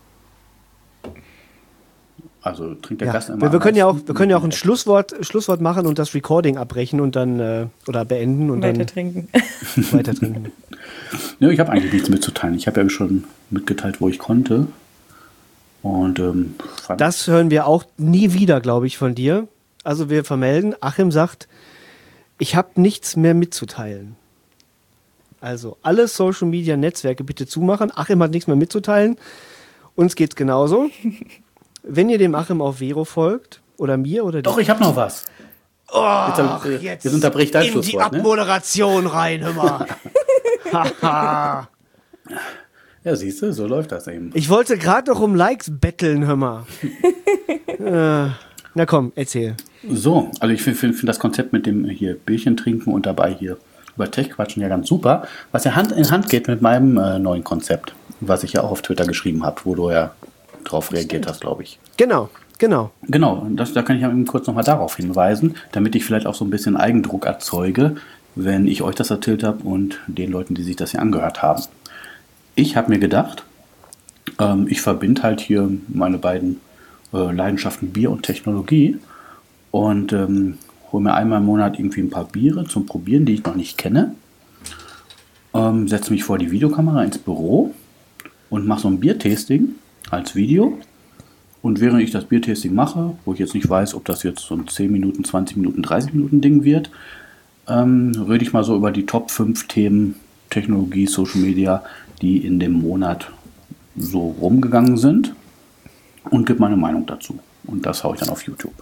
Also trinkt der ja. Gast immer. Wir, wir können ja auch, wir können ja auch ein Schlusswort, Schlusswort machen und das Recording abbrechen und dann äh, oder beenden und weiter dann trinken. Weiter trinken. Ja, ich habe eigentlich nichts mitzuteilen. Ich habe ja schon mitgeteilt, wo ich konnte. Und ähm, das hören wir auch nie wieder, glaube ich, von dir. Also wir vermelden, Achim sagt, ich habe nichts mehr mitzuteilen. Also alle Social-Media-Netzwerke bitte zumachen. Achim hat nichts mehr mitzuteilen. Uns geht's genauso. Wenn ihr dem Achim auf Vero folgt, oder mir, oder Doch, ich habe noch was. Oh, jetzt, jetzt, jetzt unterbricht dein in die Schlusswort, ne? Abmoderation rein, hör mal. Haha. Ja, siehst du, so läuft das eben. Ich wollte gerade noch um Likes betteln, hör mal. äh, na komm, erzähl. So, also ich finde find, find das Konzept mit dem hier Bierchen trinken und dabei hier über Tech quatschen ja ganz super, was ja Hand in Hand geht mit meinem äh, neuen Konzept, was ich ja auch auf Twitter geschrieben habe, wo du ja drauf reagiert hast, glaube ich. Genau, genau. Genau, das, da kann ich ja eben kurz nochmal darauf hinweisen, damit ich vielleicht auch so ein bisschen Eigendruck erzeuge, wenn ich euch das erzählt habe und den Leuten, die sich das hier angehört haben. Ich habe mir gedacht, ähm, ich verbinde halt hier meine beiden äh, Leidenschaften Bier und Technologie und ähm, hole mir einmal im Monat irgendwie ein paar Biere zum Probieren, die ich noch nicht kenne. Ähm, setze mich vor die Videokamera ins Büro und mache so ein Biertasting als Video. Und während ich das Biertasting mache, wo ich jetzt nicht weiß, ob das jetzt so ein zehn Minuten, zwanzig Minuten, dreißig Minuten Ding wird, ähm, rede ich mal so über die Top fünf Themen Technologie, Social Media, die in dem Monat so rumgegangen sind und gebe meine Meinung dazu. Und das haue ich dann auf YouTube.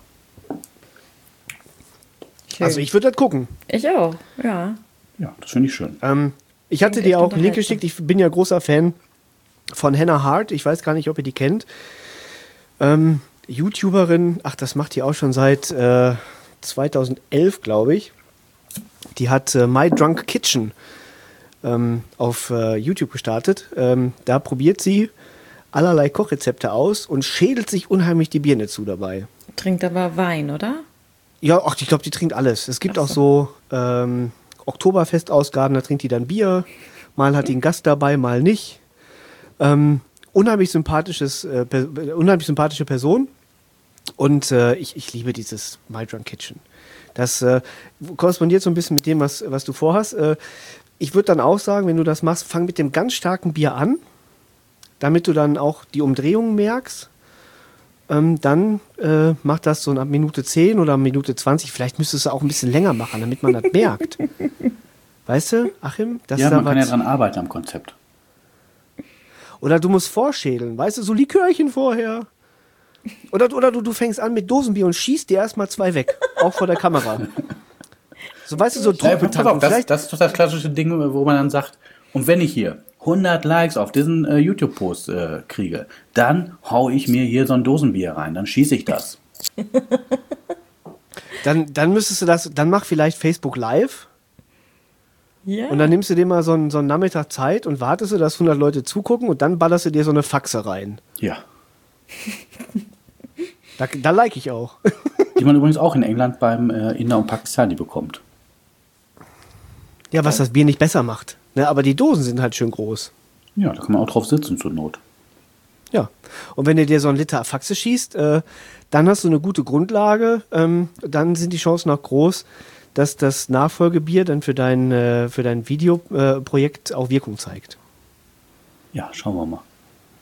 Schön. Also ich würde das gucken. Ich auch, ja. Ja, das finde ich schön. Ähm, ich hatte Klingt dir echt auch einen Link unterhaltsam. geschickt. Ich bin ja großer Fan von Hannah Hart. Ich weiß gar nicht, ob ihr die kennt. Ähm, YouTuberin, ach, das macht die auch schon seit äh, zweitausendelf, glaube ich. Die hat äh, My Drunk Kitchen ähm, auf äh, YouTube gestartet. Ähm, da probiert sie allerlei Kochrezepte aus und schädelt sich unheimlich die Birne zu dabei. Trinkt aber Wein, oder? Ja, ach, ich glaube, die trinkt alles. Es gibt Ach auch so. so ähm, Oktoberfestausgaben, da trinkt die dann Bier. Mal hat die einen Gast dabei, mal nicht. Ähm, unheimlich sympathisches, äh, per, unheimlich sympathische Person. Und äh, ich, ich liebe dieses My Drunk Kitchen. Das äh, korrespondiert so ein bisschen mit dem, was, was du vorhast. Äh, ich würde dann auch sagen, wenn du das machst, fang mit dem ganz starken Bier an, damit du dann auch die Umdrehungen merkst. Ähm, dann äh, mach das so ab Minute zehn oder Minute zwanzig. Vielleicht müsstest du es auch ein bisschen länger machen, damit man das merkt. Weißt du, Achim? Dass Ja, da man kann ja was- dran arbeiten am Konzept. Oder du musst vorschädeln, weißt du, so Likörchen vorher. Oder, oder du, du fängst an mit Dosenbier und schießt dir erstmal zwei weg, auch vor der Kamera. So, weißt du, so Ja, pass auf, Druckbetankung. das, Vielleicht, das ist doch das klassische Ding, wo man dann sagt, und wenn ich hier hundert Likes auf diesen äh, YouTube-Post äh, kriege, dann hau ich mir hier so ein Dosenbier rein, dann schieße ich das. dann, dann müsstest du das, dann mach vielleicht Facebook Live Ja. und dann nimmst du dir mal so einen, so einen Nachmittag Zeit und wartest du, dass hundert Leute zugucken und dann ballerst du dir so eine Faxe rein. Ja. Da, da like ich auch. Die man übrigens auch in England beim äh, Inder und Pakistani bekommt. Ja, was das Bier nicht besser macht. Ne, aber die Dosen sind halt schön groß. Ja, da kann man auch drauf sitzen zur Not. Ja. Und wenn du dir so einen Liter Faxe schießt, äh, dann hast du eine gute Grundlage. Ähm, dann sind die Chancen auch groß, dass das Nachfolgebier dann für dein, äh, für dein Videoprojekt äh, auch Wirkung zeigt. Ja, schauen wir mal.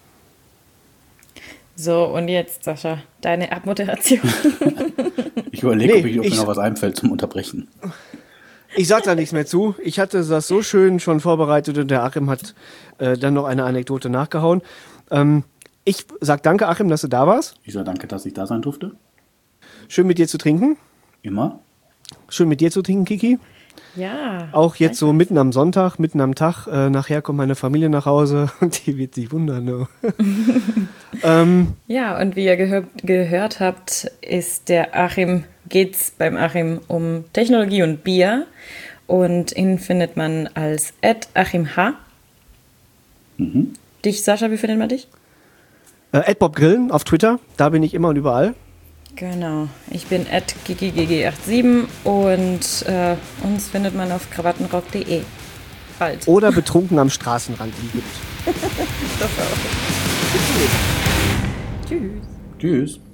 So, und jetzt, Sascha, deine Abmoderation. Ich überlege, Nee, ob, ich, ob mir ich- noch was einfällt zum Unterbrechen. Ich sag da nichts mehr zu. Ich hatte das so schön schon vorbereitet und der Achim hat äh, dann noch eine Anekdote nachgehauen. Ähm, ich sag danke, Achim, dass du da warst. Ich sage danke, dass ich da sein durfte. Schön mit dir zu trinken. Immer. Schön mit dir zu trinken, Kiki. Ja. Auch jetzt so mitten am Sonntag, mitten am Tag. Äh, nachher kommt meine Familie nach Hause und die wird sich wundern. Ne? ähm, Ja, und wie ihr gehör gehört habt, ist der Achim, geht's beim Achim um Technologie und Bier. Und ihn findet man als Achim H. Mhm. Dich, Sascha, wie findet man dich? äh, Bob Grillen auf Twitter, da bin ich immer und überall. Genau, ich bin at gigi g g siebenundachtzig und äh, uns findet man auf krawattenrock punkt de. Bald. Oder betrunken am Straßenrand liegend. Das auch. Tschüss. Tschüss.